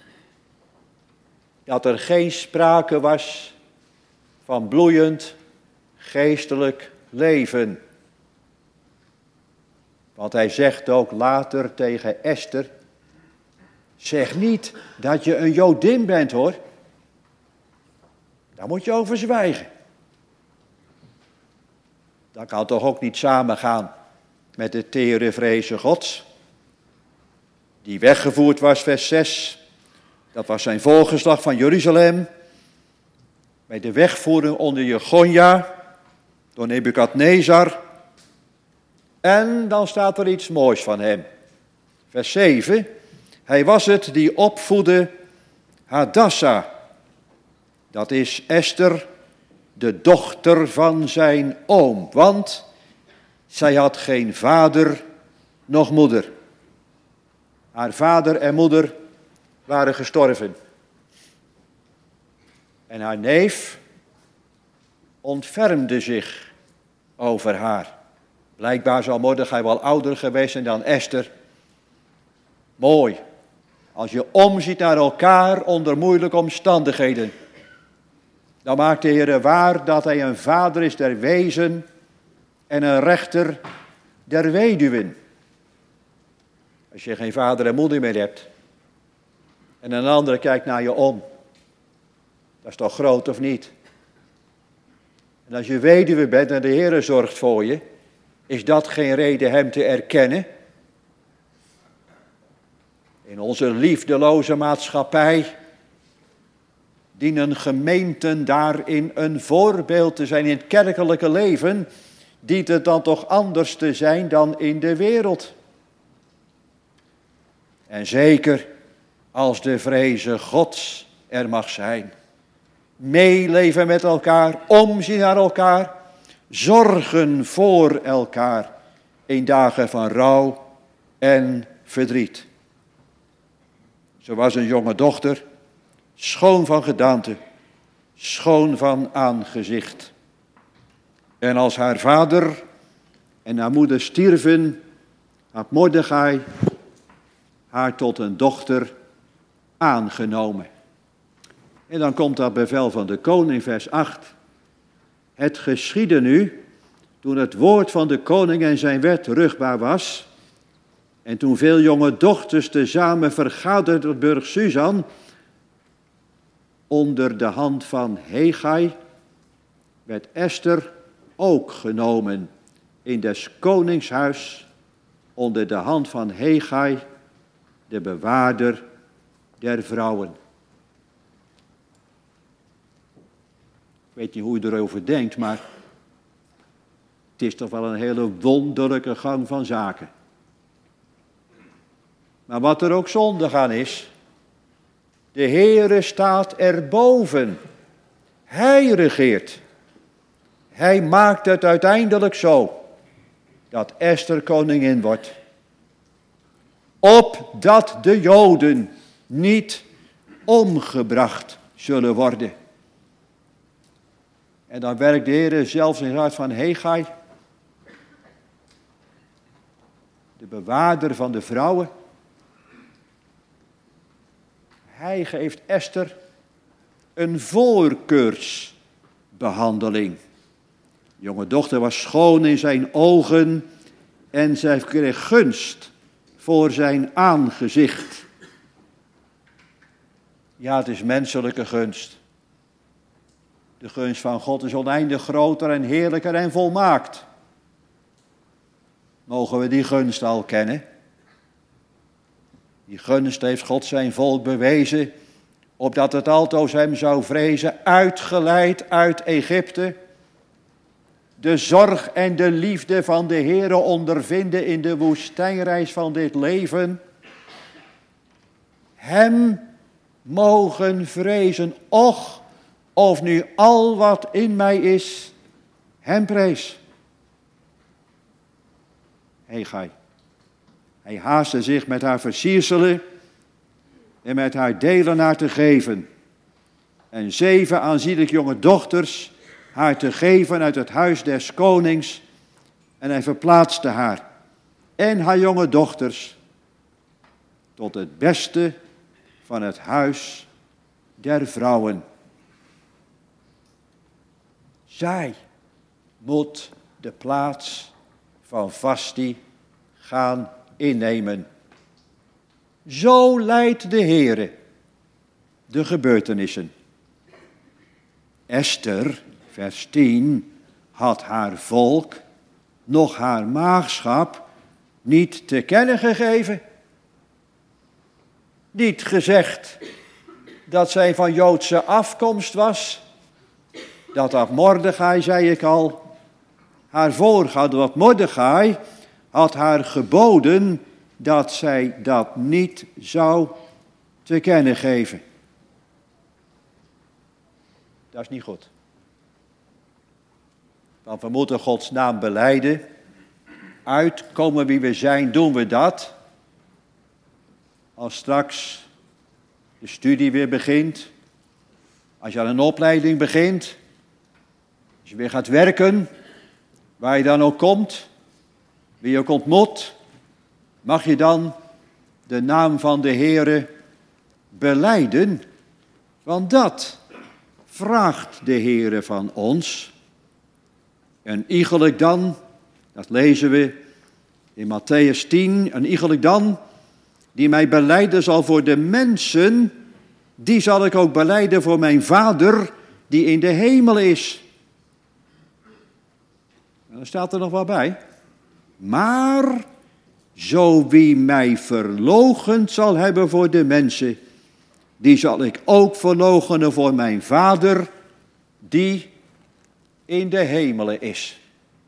dat er geen sprake was van bloeiend geestelijk leven. Want hij zegt ook later tegen Esther, zeg niet dat je een Jodin bent, hoor. Daar moet je over zwijgen. Dat kan toch ook niet samengaan met de tere vreze Gods. Die weggevoerd was, vers 6. Dat was zijn voorgeslag van Jeruzalem. Bij de wegvoering onder Jegonja, door Nebukadnezar. En dan staat er iets moois van hem. Vers 7. Hij was het die opvoedde Hadassa. Dat is Esther, de dochter van zijn oom. Want zij had geen vader noch moeder. Haar vader en moeder waren gestorven. En haar neef ontfermde zich over haar. Blijkbaar zal Mordechai wel ouder geweest zijn dan Esther. Mooi. Als je omziet naar elkaar onder moeilijke omstandigheden. Dan maakt de Heer waar dat hij een vader is der wezen en een rechter der weduwen. Als je geen vader en moeder meer hebt en een andere kijkt naar je om. Dat is toch groot of niet? En als je weduwe bent en de Heer zorgt voor je, is dat geen reden hem te erkennen? In onze liefdeloze maatschappij dienen gemeenten daarin een voorbeeld te zijn. In het kerkelijke leven dient het dan toch anders te zijn dan in de wereld. En zeker als de vreze Gods er mag zijn. Meeleven met elkaar, omzien naar elkaar, zorgen voor elkaar in dagen van rouw en verdriet. Ze was een jonge dochter, schoon van gedaante, schoon van aangezicht. En als haar vader en haar moeder stierven, had Mordechai haar tot een dochter aangenomen. En dan komt dat bevel van de koning, vers 8. Het geschiedde nu, toen het woord van de koning en zijn wet rugbaar was, en toen veel jonge dochters tezamen vergaderden tot burcht Susan, onder de hand van Hegai, werd Esther ook genomen in des konings huis, onder de hand van Hegai, de bewaarder der vrouwen. Ik weet niet hoe je erover denkt, maar het is toch wel een hele wonderlijke gang van zaken. Maar wat er ook zondig aan is, de Heere staat erboven. Hij regeert. Hij maakt het uiteindelijk zo dat Esther koningin wordt. Opdat de Joden niet omgebracht zullen worden. En dan werkt de Heer zelfs in het hart van Hegai, de bewaarder van de vrouwen. Hij geeft Esther een voorkeursbehandeling. De jonge dochter was schoon in zijn ogen en zij kreeg gunst voor zijn aangezicht. Ja, het is menselijke gunst. De gunst van God is oneindig groter en heerlijker en volmaakt. Mogen we die gunst al kennen? Die gunst heeft God zijn volk bewezen, opdat het altoos hem zou vrezen, uitgeleid uit Egypte. De zorg en de liefde van de Heere ondervinden in de woestijnreis van dit leven. Hem mogen vrezen, och, of nu al wat in mij is, hem prees. Hegai. Hij haastte zich met haar versierselen en met haar delen haar te geven. En 7 aanzienlijk jonge dochters haar te geven uit het huis des konings. En hij verplaatste haar en haar jonge dochters tot het beste van het huis der vrouwen. Zij moet de plaats van Vasti gaan innemen. Zo leidt de Heere de gebeurtenissen. Esther, vers 10, had haar volk nog haar maagschap niet te kennen gegeven. Niet gezegd dat zij van Joodse afkomst was. Dat had Mordechai, zei ik al. Haar voorganger, wat Mordechai, had haar geboden dat zij dat niet zou te kennen geven. Dat is niet goed. Want we moeten Gods naam belijden. Uitkomen wie we zijn, doen we dat. Als straks de studie weer begint. Als je aan een opleiding begint. Als je weer gaat werken. Waar je dan ook komt. Wie je ook ontmoet. Mag je dan de naam van de Heere belijden. Want dat vraagt de Heere van ons. Een iegelijk dan, dat lezen we in Matthäus 10, een iegelijk dan, die mij belijden zal voor de mensen, die zal ik ook belijden voor mijn Vader, die in de hemel is. En dan staat er nog wat bij. Maar zo wie mij verloochend zal hebben voor de mensen, die zal ik ook verloochenen voor mijn Vader, die in de hemelen is.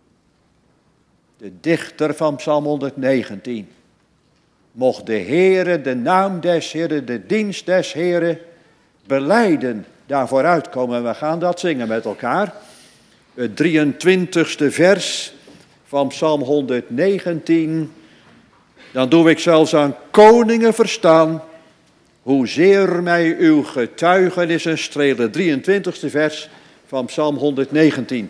De dichter van Psalm 119. Mocht de Heere, de naam des Heeren, de dienst des Heeren belijden, daarvoor uitkomen. We gaan dat zingen met elkaar. Het 23ste vers van Psalm 119. Dan doe ik zelfs aan koningen verstaan, hoezeer mij uw getuigenissen strelen. 23ste vers van Psalm 119.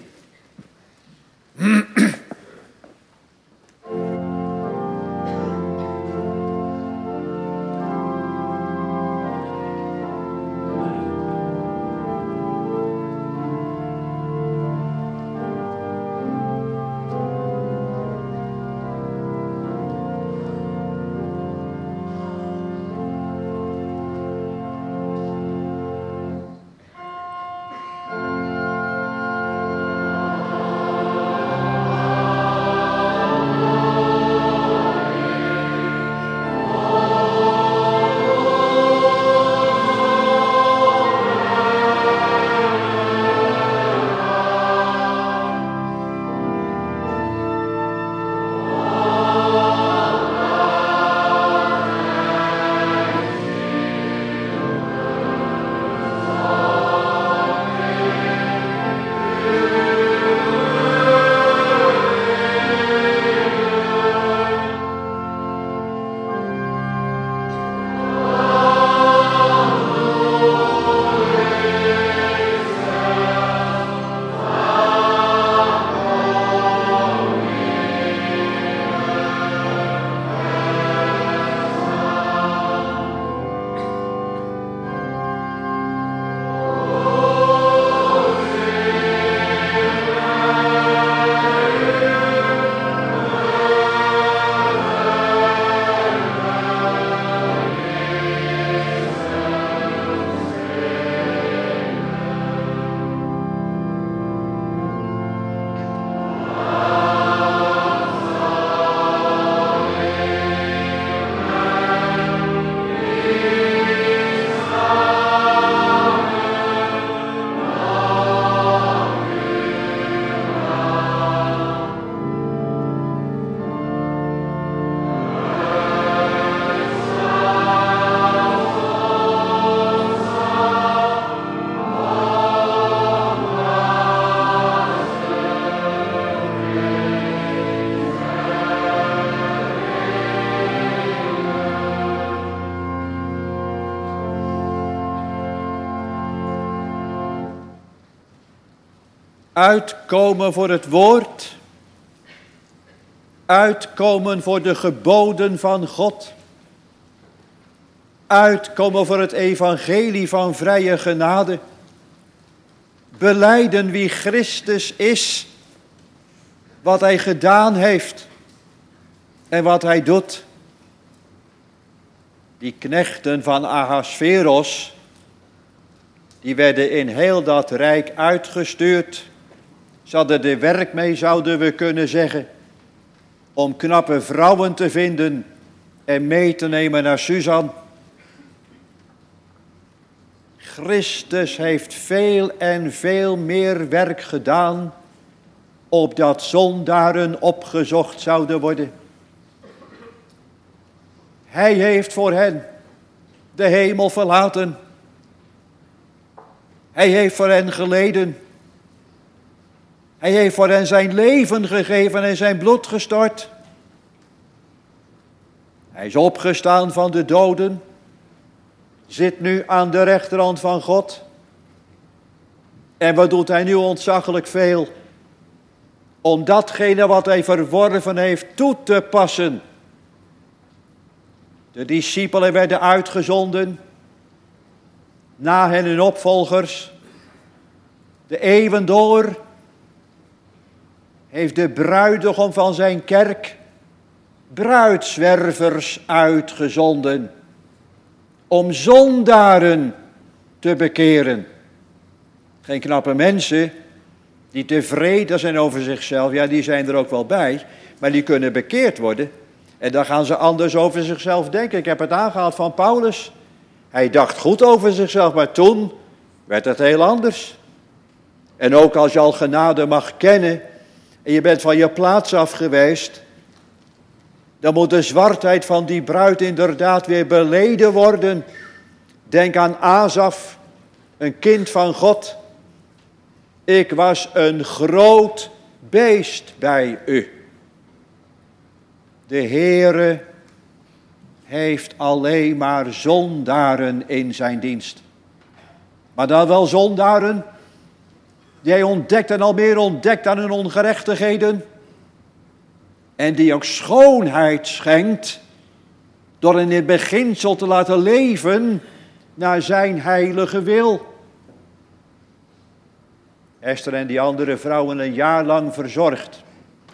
Uitkomen voor het woord. Uitkomen voor de geboden van God. Uitkomen voor het evangelie van vrije genade. Belijden wie Christus is. Wat hij gedaan heeft. En wat hij doet. Die knechten van Ahasveros, die werden in heel dat rijk uitgestuurd. Ze hadden er werk mee, zouden we kunnen zeggen, om knappe vrouwen te vinden en mee te nemen naar Susan. Christus heeft veel en veel meer werk gedaan, opdat zondaren opgezocht zouden worden. Hij heeft voor hen de hemel verlaten. Hij heeft voor hen geleden. Hij heeft voor hen zijn leven gegeven en zijn bloed gestort. Hij is opgestaan van de doden. Zit nu aan de rechterhand van God. En wat doet hij nu ontzaglijk veel? Om datgene wat hij verworven heeft toe te passen. De discipelen werden uitgezonden. Na hen hun opvolgers. De eeuwen door heeft de bruidegom van zijn kerk bruidzwervers uitgezonden. Om zondaren te bekeren. Geen knappe mensen die tevreden zijn over zichzelf. Ja, die zijn er ook wel bij. Maar die kunnen bekeerd worden. En dan gaan ze anders over zichzelf denken. Ik heb het aangehaald van Paulus. Hij dacht goed over zichzelf, maar toen werd het heel anders. En ook als je al genade mag kennen en je bent van je plaats af geweest, dan moet de zwartheid van die bruid inderdaad weer beleden worden. Denk aan Asaf, een kind van God. Ik was een groot beest bij u. De Heere heeft alleen maar zondaren in zijn dienst. Maar dan wel zondaren die hij ontdekt en al meer ontdekt aan hun ongerechtigheden. En die ook schoonheid schenkt door in het beginsel te laten leven naar zijn heilige wil. Esther en die andere vrouwen een jaar lang verzorgd.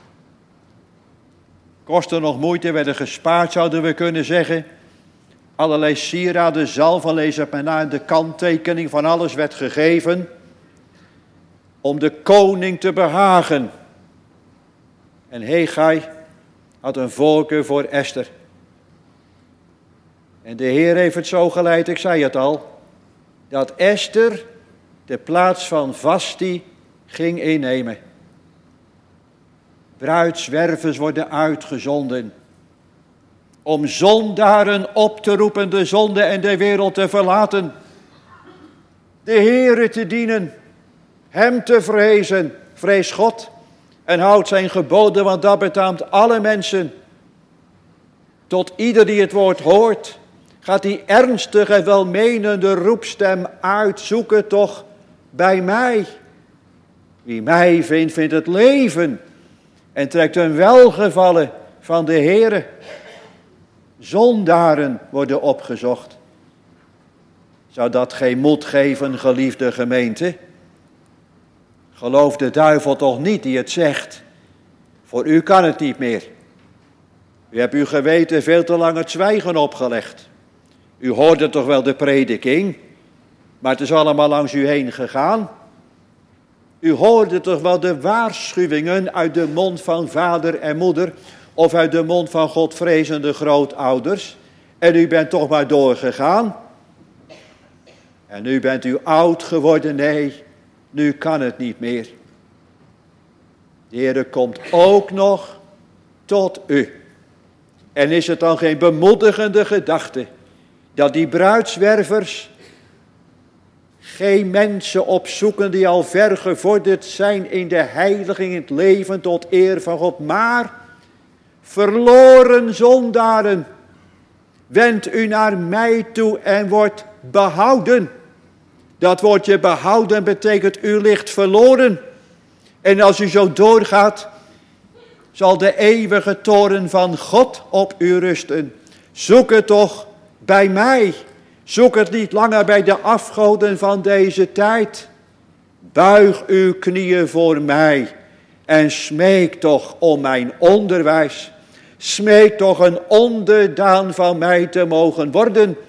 Kosten nog moeite, werden gespaard, zouden we kunnen zeggen. Allerlei sieraden, zalven, lees het maar na, de kanttekening van alles werd gegeven. Om de koning te behagen. En Hegai had een voorkeur voor Esther. En de Heer heeft het zo geleid, ik zei het al, dat Esther de plaats van Vasti ging innemen. Bruidzwervers worden uitgezonden om zondaren op te roepen de zonde en de wereld te verlaten. De Heere te dienen, hem te vrezen, vrees God en houd zijn geboden, want dat betaamt alle mensen. Tot ieder die het woord hoort, gaat die ernstige en welmenende roepstem uitzoeken toch bij mij. Wie mij vindt, vindt het leven en trekt een welgevallen van de Heere. Zondaren worden opgezocht. Zou dat geen moed geven, geliefde gemeente? Geloof de duivel toch niet die het zegt. Voor u kan het niet meer. U hebt uw geweten veel te lang het zwijgen opgelegd. U hoorde toch wel de prediking, maar het is allemaal langs u heen gegaan. U hoorde toch wel de waarschuwingen uit de mond van vader en moeder of uit de mond van godvrezende grootouders. En u bent toch maar doorgegaan. En nu bent u oud geworden. Nee, nu kan het niet meer. De Heere komt ook nog tot u. En is het dan geen bemoedigende gedachte dat die bruidzwervers geen mensen opzoeken die al ver gevorderd zijn in de heiliging, in het leven tot eer van God, maar verloren zondaren. Wend u naar mij toe en wordt behouden. Dat woordje behouden betekent u ligt verloren. En als u zo doorgaat, zal de eeuwige toorn van God op u rusten. Zoek het toch bij mij. Zoek het niet langer bij de afgoden van deze tijd. Buig uw knieën voor mij en smeek toch om mijn onderwijs. Smeek toch een onderdaan van mij te mogen worden.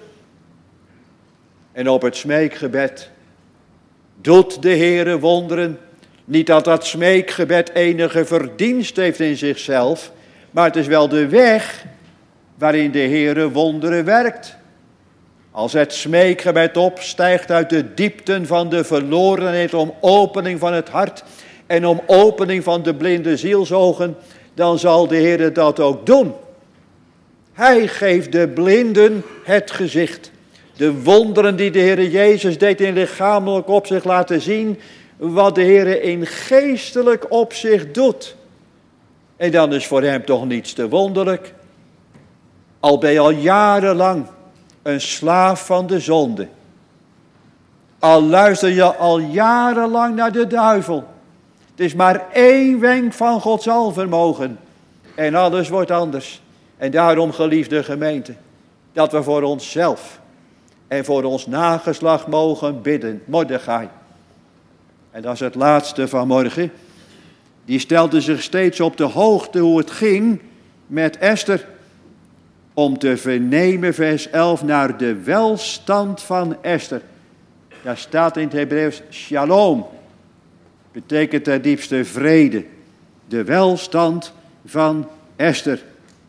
En op het smeekgebed doet de Heere wonderen. Niet dat dat smeekgebed enige verdienst heeft in zichzelf, maar het is wel de weg waarin de Heere wonderen werkt. Als het smeekgebed opstijgt uit de diepten van de verlorenheid om opening van het hart en om opening van de blinde zielsogen, dan zal de Heere dat ook doen. Hij geeft de blinden het gezicht. De wonderen die de Heere Jezus deed in lichamelijk opzicht laten zien wat de Heere in geestelijk opzicht doet. En dan is voor hem toch niets te wonderlijk. Al ben je al jarenlang een slaaf van de zonde. Al luister je al jarenlang naar de duivel. Het is maar één wenk van Gods alvermogen. En alles wordt anders. En daarom, geliefde gemeente, dat we voor onszelf en voor ons nageslacht mogen bidden. Mordechai. En dat is het laatste van morgen. Die stelde zich steeds op de hoogte hoe het ging met Esther. Om te vernemen, vers 11, naar de welstand van Esther. Daar staat in het Hebreeuws shalom. Betekent ten diepste vrede. De welstand van Esther.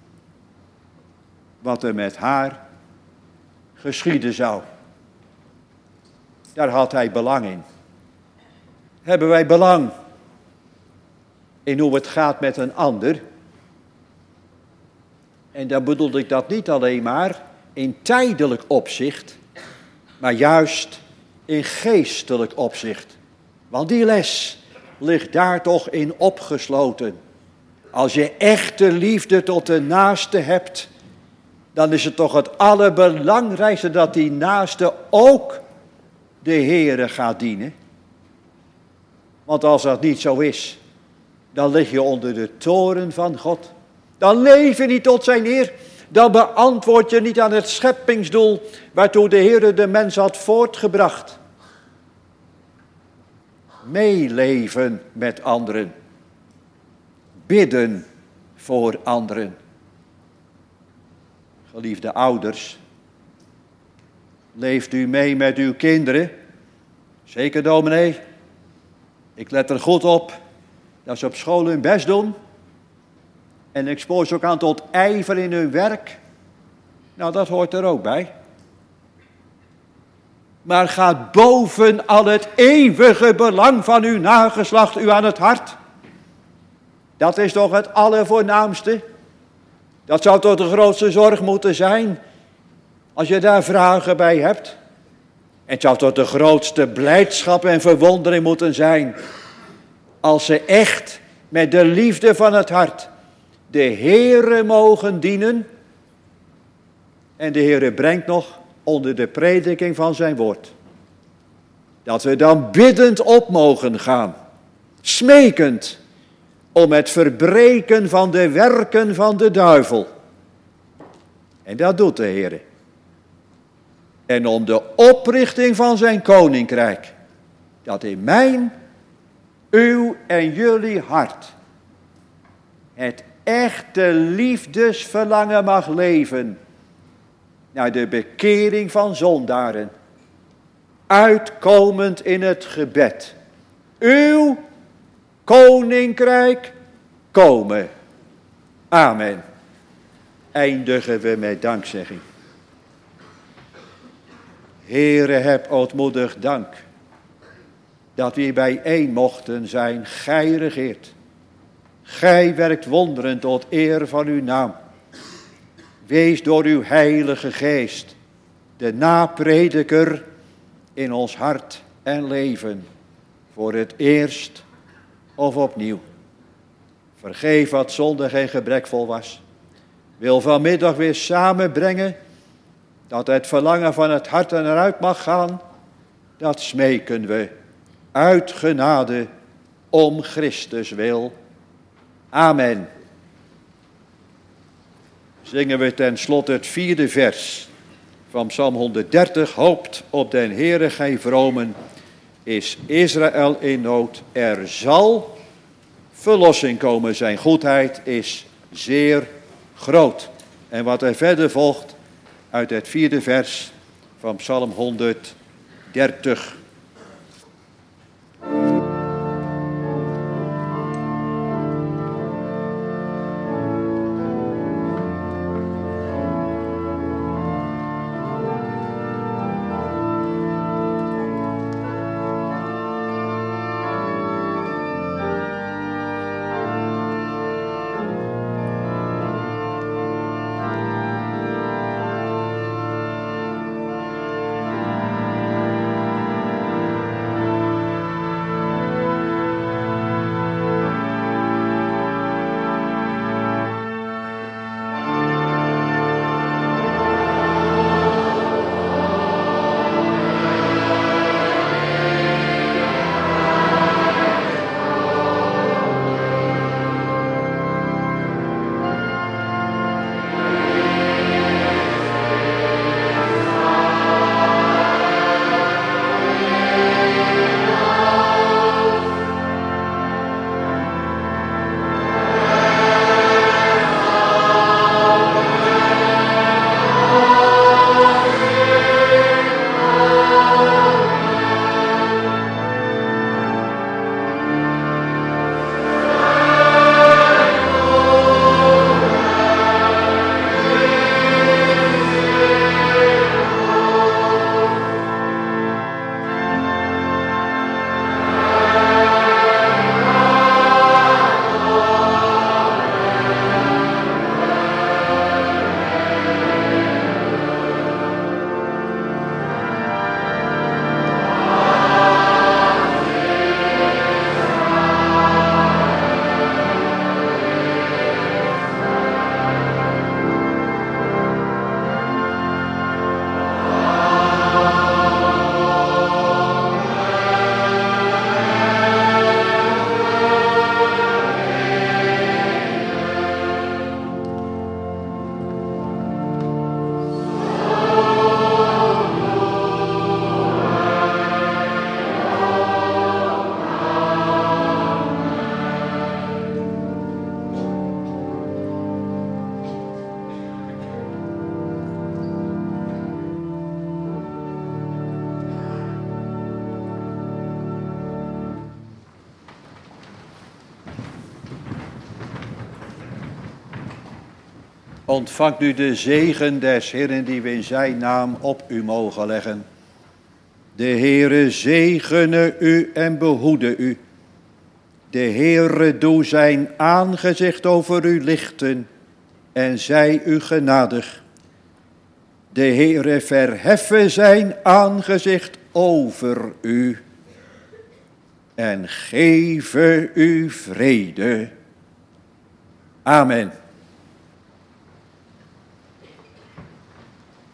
Wat er met haar geschieden zou. Daar had hij belang in. Hebben wij belang in hoe het gaat met een ander? En dan bedoel ik dat niet alleen maar in tijdelijk opzicht, maar juist in geestelijk opzicht. Want die les ligt daar toch in opgesloten. Als je echte liefde tot de naaste hebt, dan is het toch het allerbelangrijkste dat die naaste ook de Heere gaat dienen. Want als dat niet zo is, dan lig je onder de toorn van God. Dan leef je niet tot zijn eer. Dan beantwoord je niet aan het scheppingsdoel waartoe de Heere de mens had voortgebracht. Meeleven met anderen. Bidden voor anderen. Geliefde ouders, leeft u mee met uw kinderen? Zeker, dominee. Ik let er goed op dat ze op school hun best doen. En ik spoor ze ook aan tot ijver in hun werk. Nou, dat hoort er ook bij. Maar gaat boven al het eeuwige belang van uw nageslacht u aan het hart. Dat is toch het allervoornaamste. Dat zou toch de grootste zorg moeten zijn, als je daar vragen bij hebt. En het zou toch de grootste blijdschap en verwondering moeten zijn, als ze echt met de liefde van het hart de Heere mogen dienen. En de Heere brengt nog onder de prediking van zijn woord, dat we dan biddend op mogen gaan, smekend om het verbreken van de werken van de duivel. En dat doet de Heere. En om de oprichting van zijn koninkrijk, dat in mijn, uw en jullie hart het echte liefdesverlangen mag leven naar de bekering van zondaren, uitkomend in het gebed. Uw koninkrijk komen. Amen. Eindigen we met dankzegging. Heere, heb ootmoedig dank dat we hier bijeen mochten zijn. Gij regeert. Gij werkt wonderen tot eer van uw naam. Wees door uw heilige geest de naprediker in ons hart en leven, voor het eerst of opnieuw. Vergeef wat zondig en gebrekvol was. Wil vanmiddag weer samenbrengen dat het verlangen van het hart eruit mag gaan. Dat smeken we uit genade om Christus wil. Amen. Zingen we ten slotte het 4e vers van Psalm 130. Hoopt op den Heere gij vromen, is Israël in nood. Er zal verlossing komen, zijn goedheid is zeer groot. En wat er verder volgt uit het 4e vers van Psalm 130. Ontvangt nu de zegen des Heeren die we in zijn naam op u mogen leggen. De Heere zegene u en behoede u. De Heere doe zijn aangezicht over u lichten en zij u genadig. De Heere verheffe zijn aangezicht over u en geven u vrede. Amen.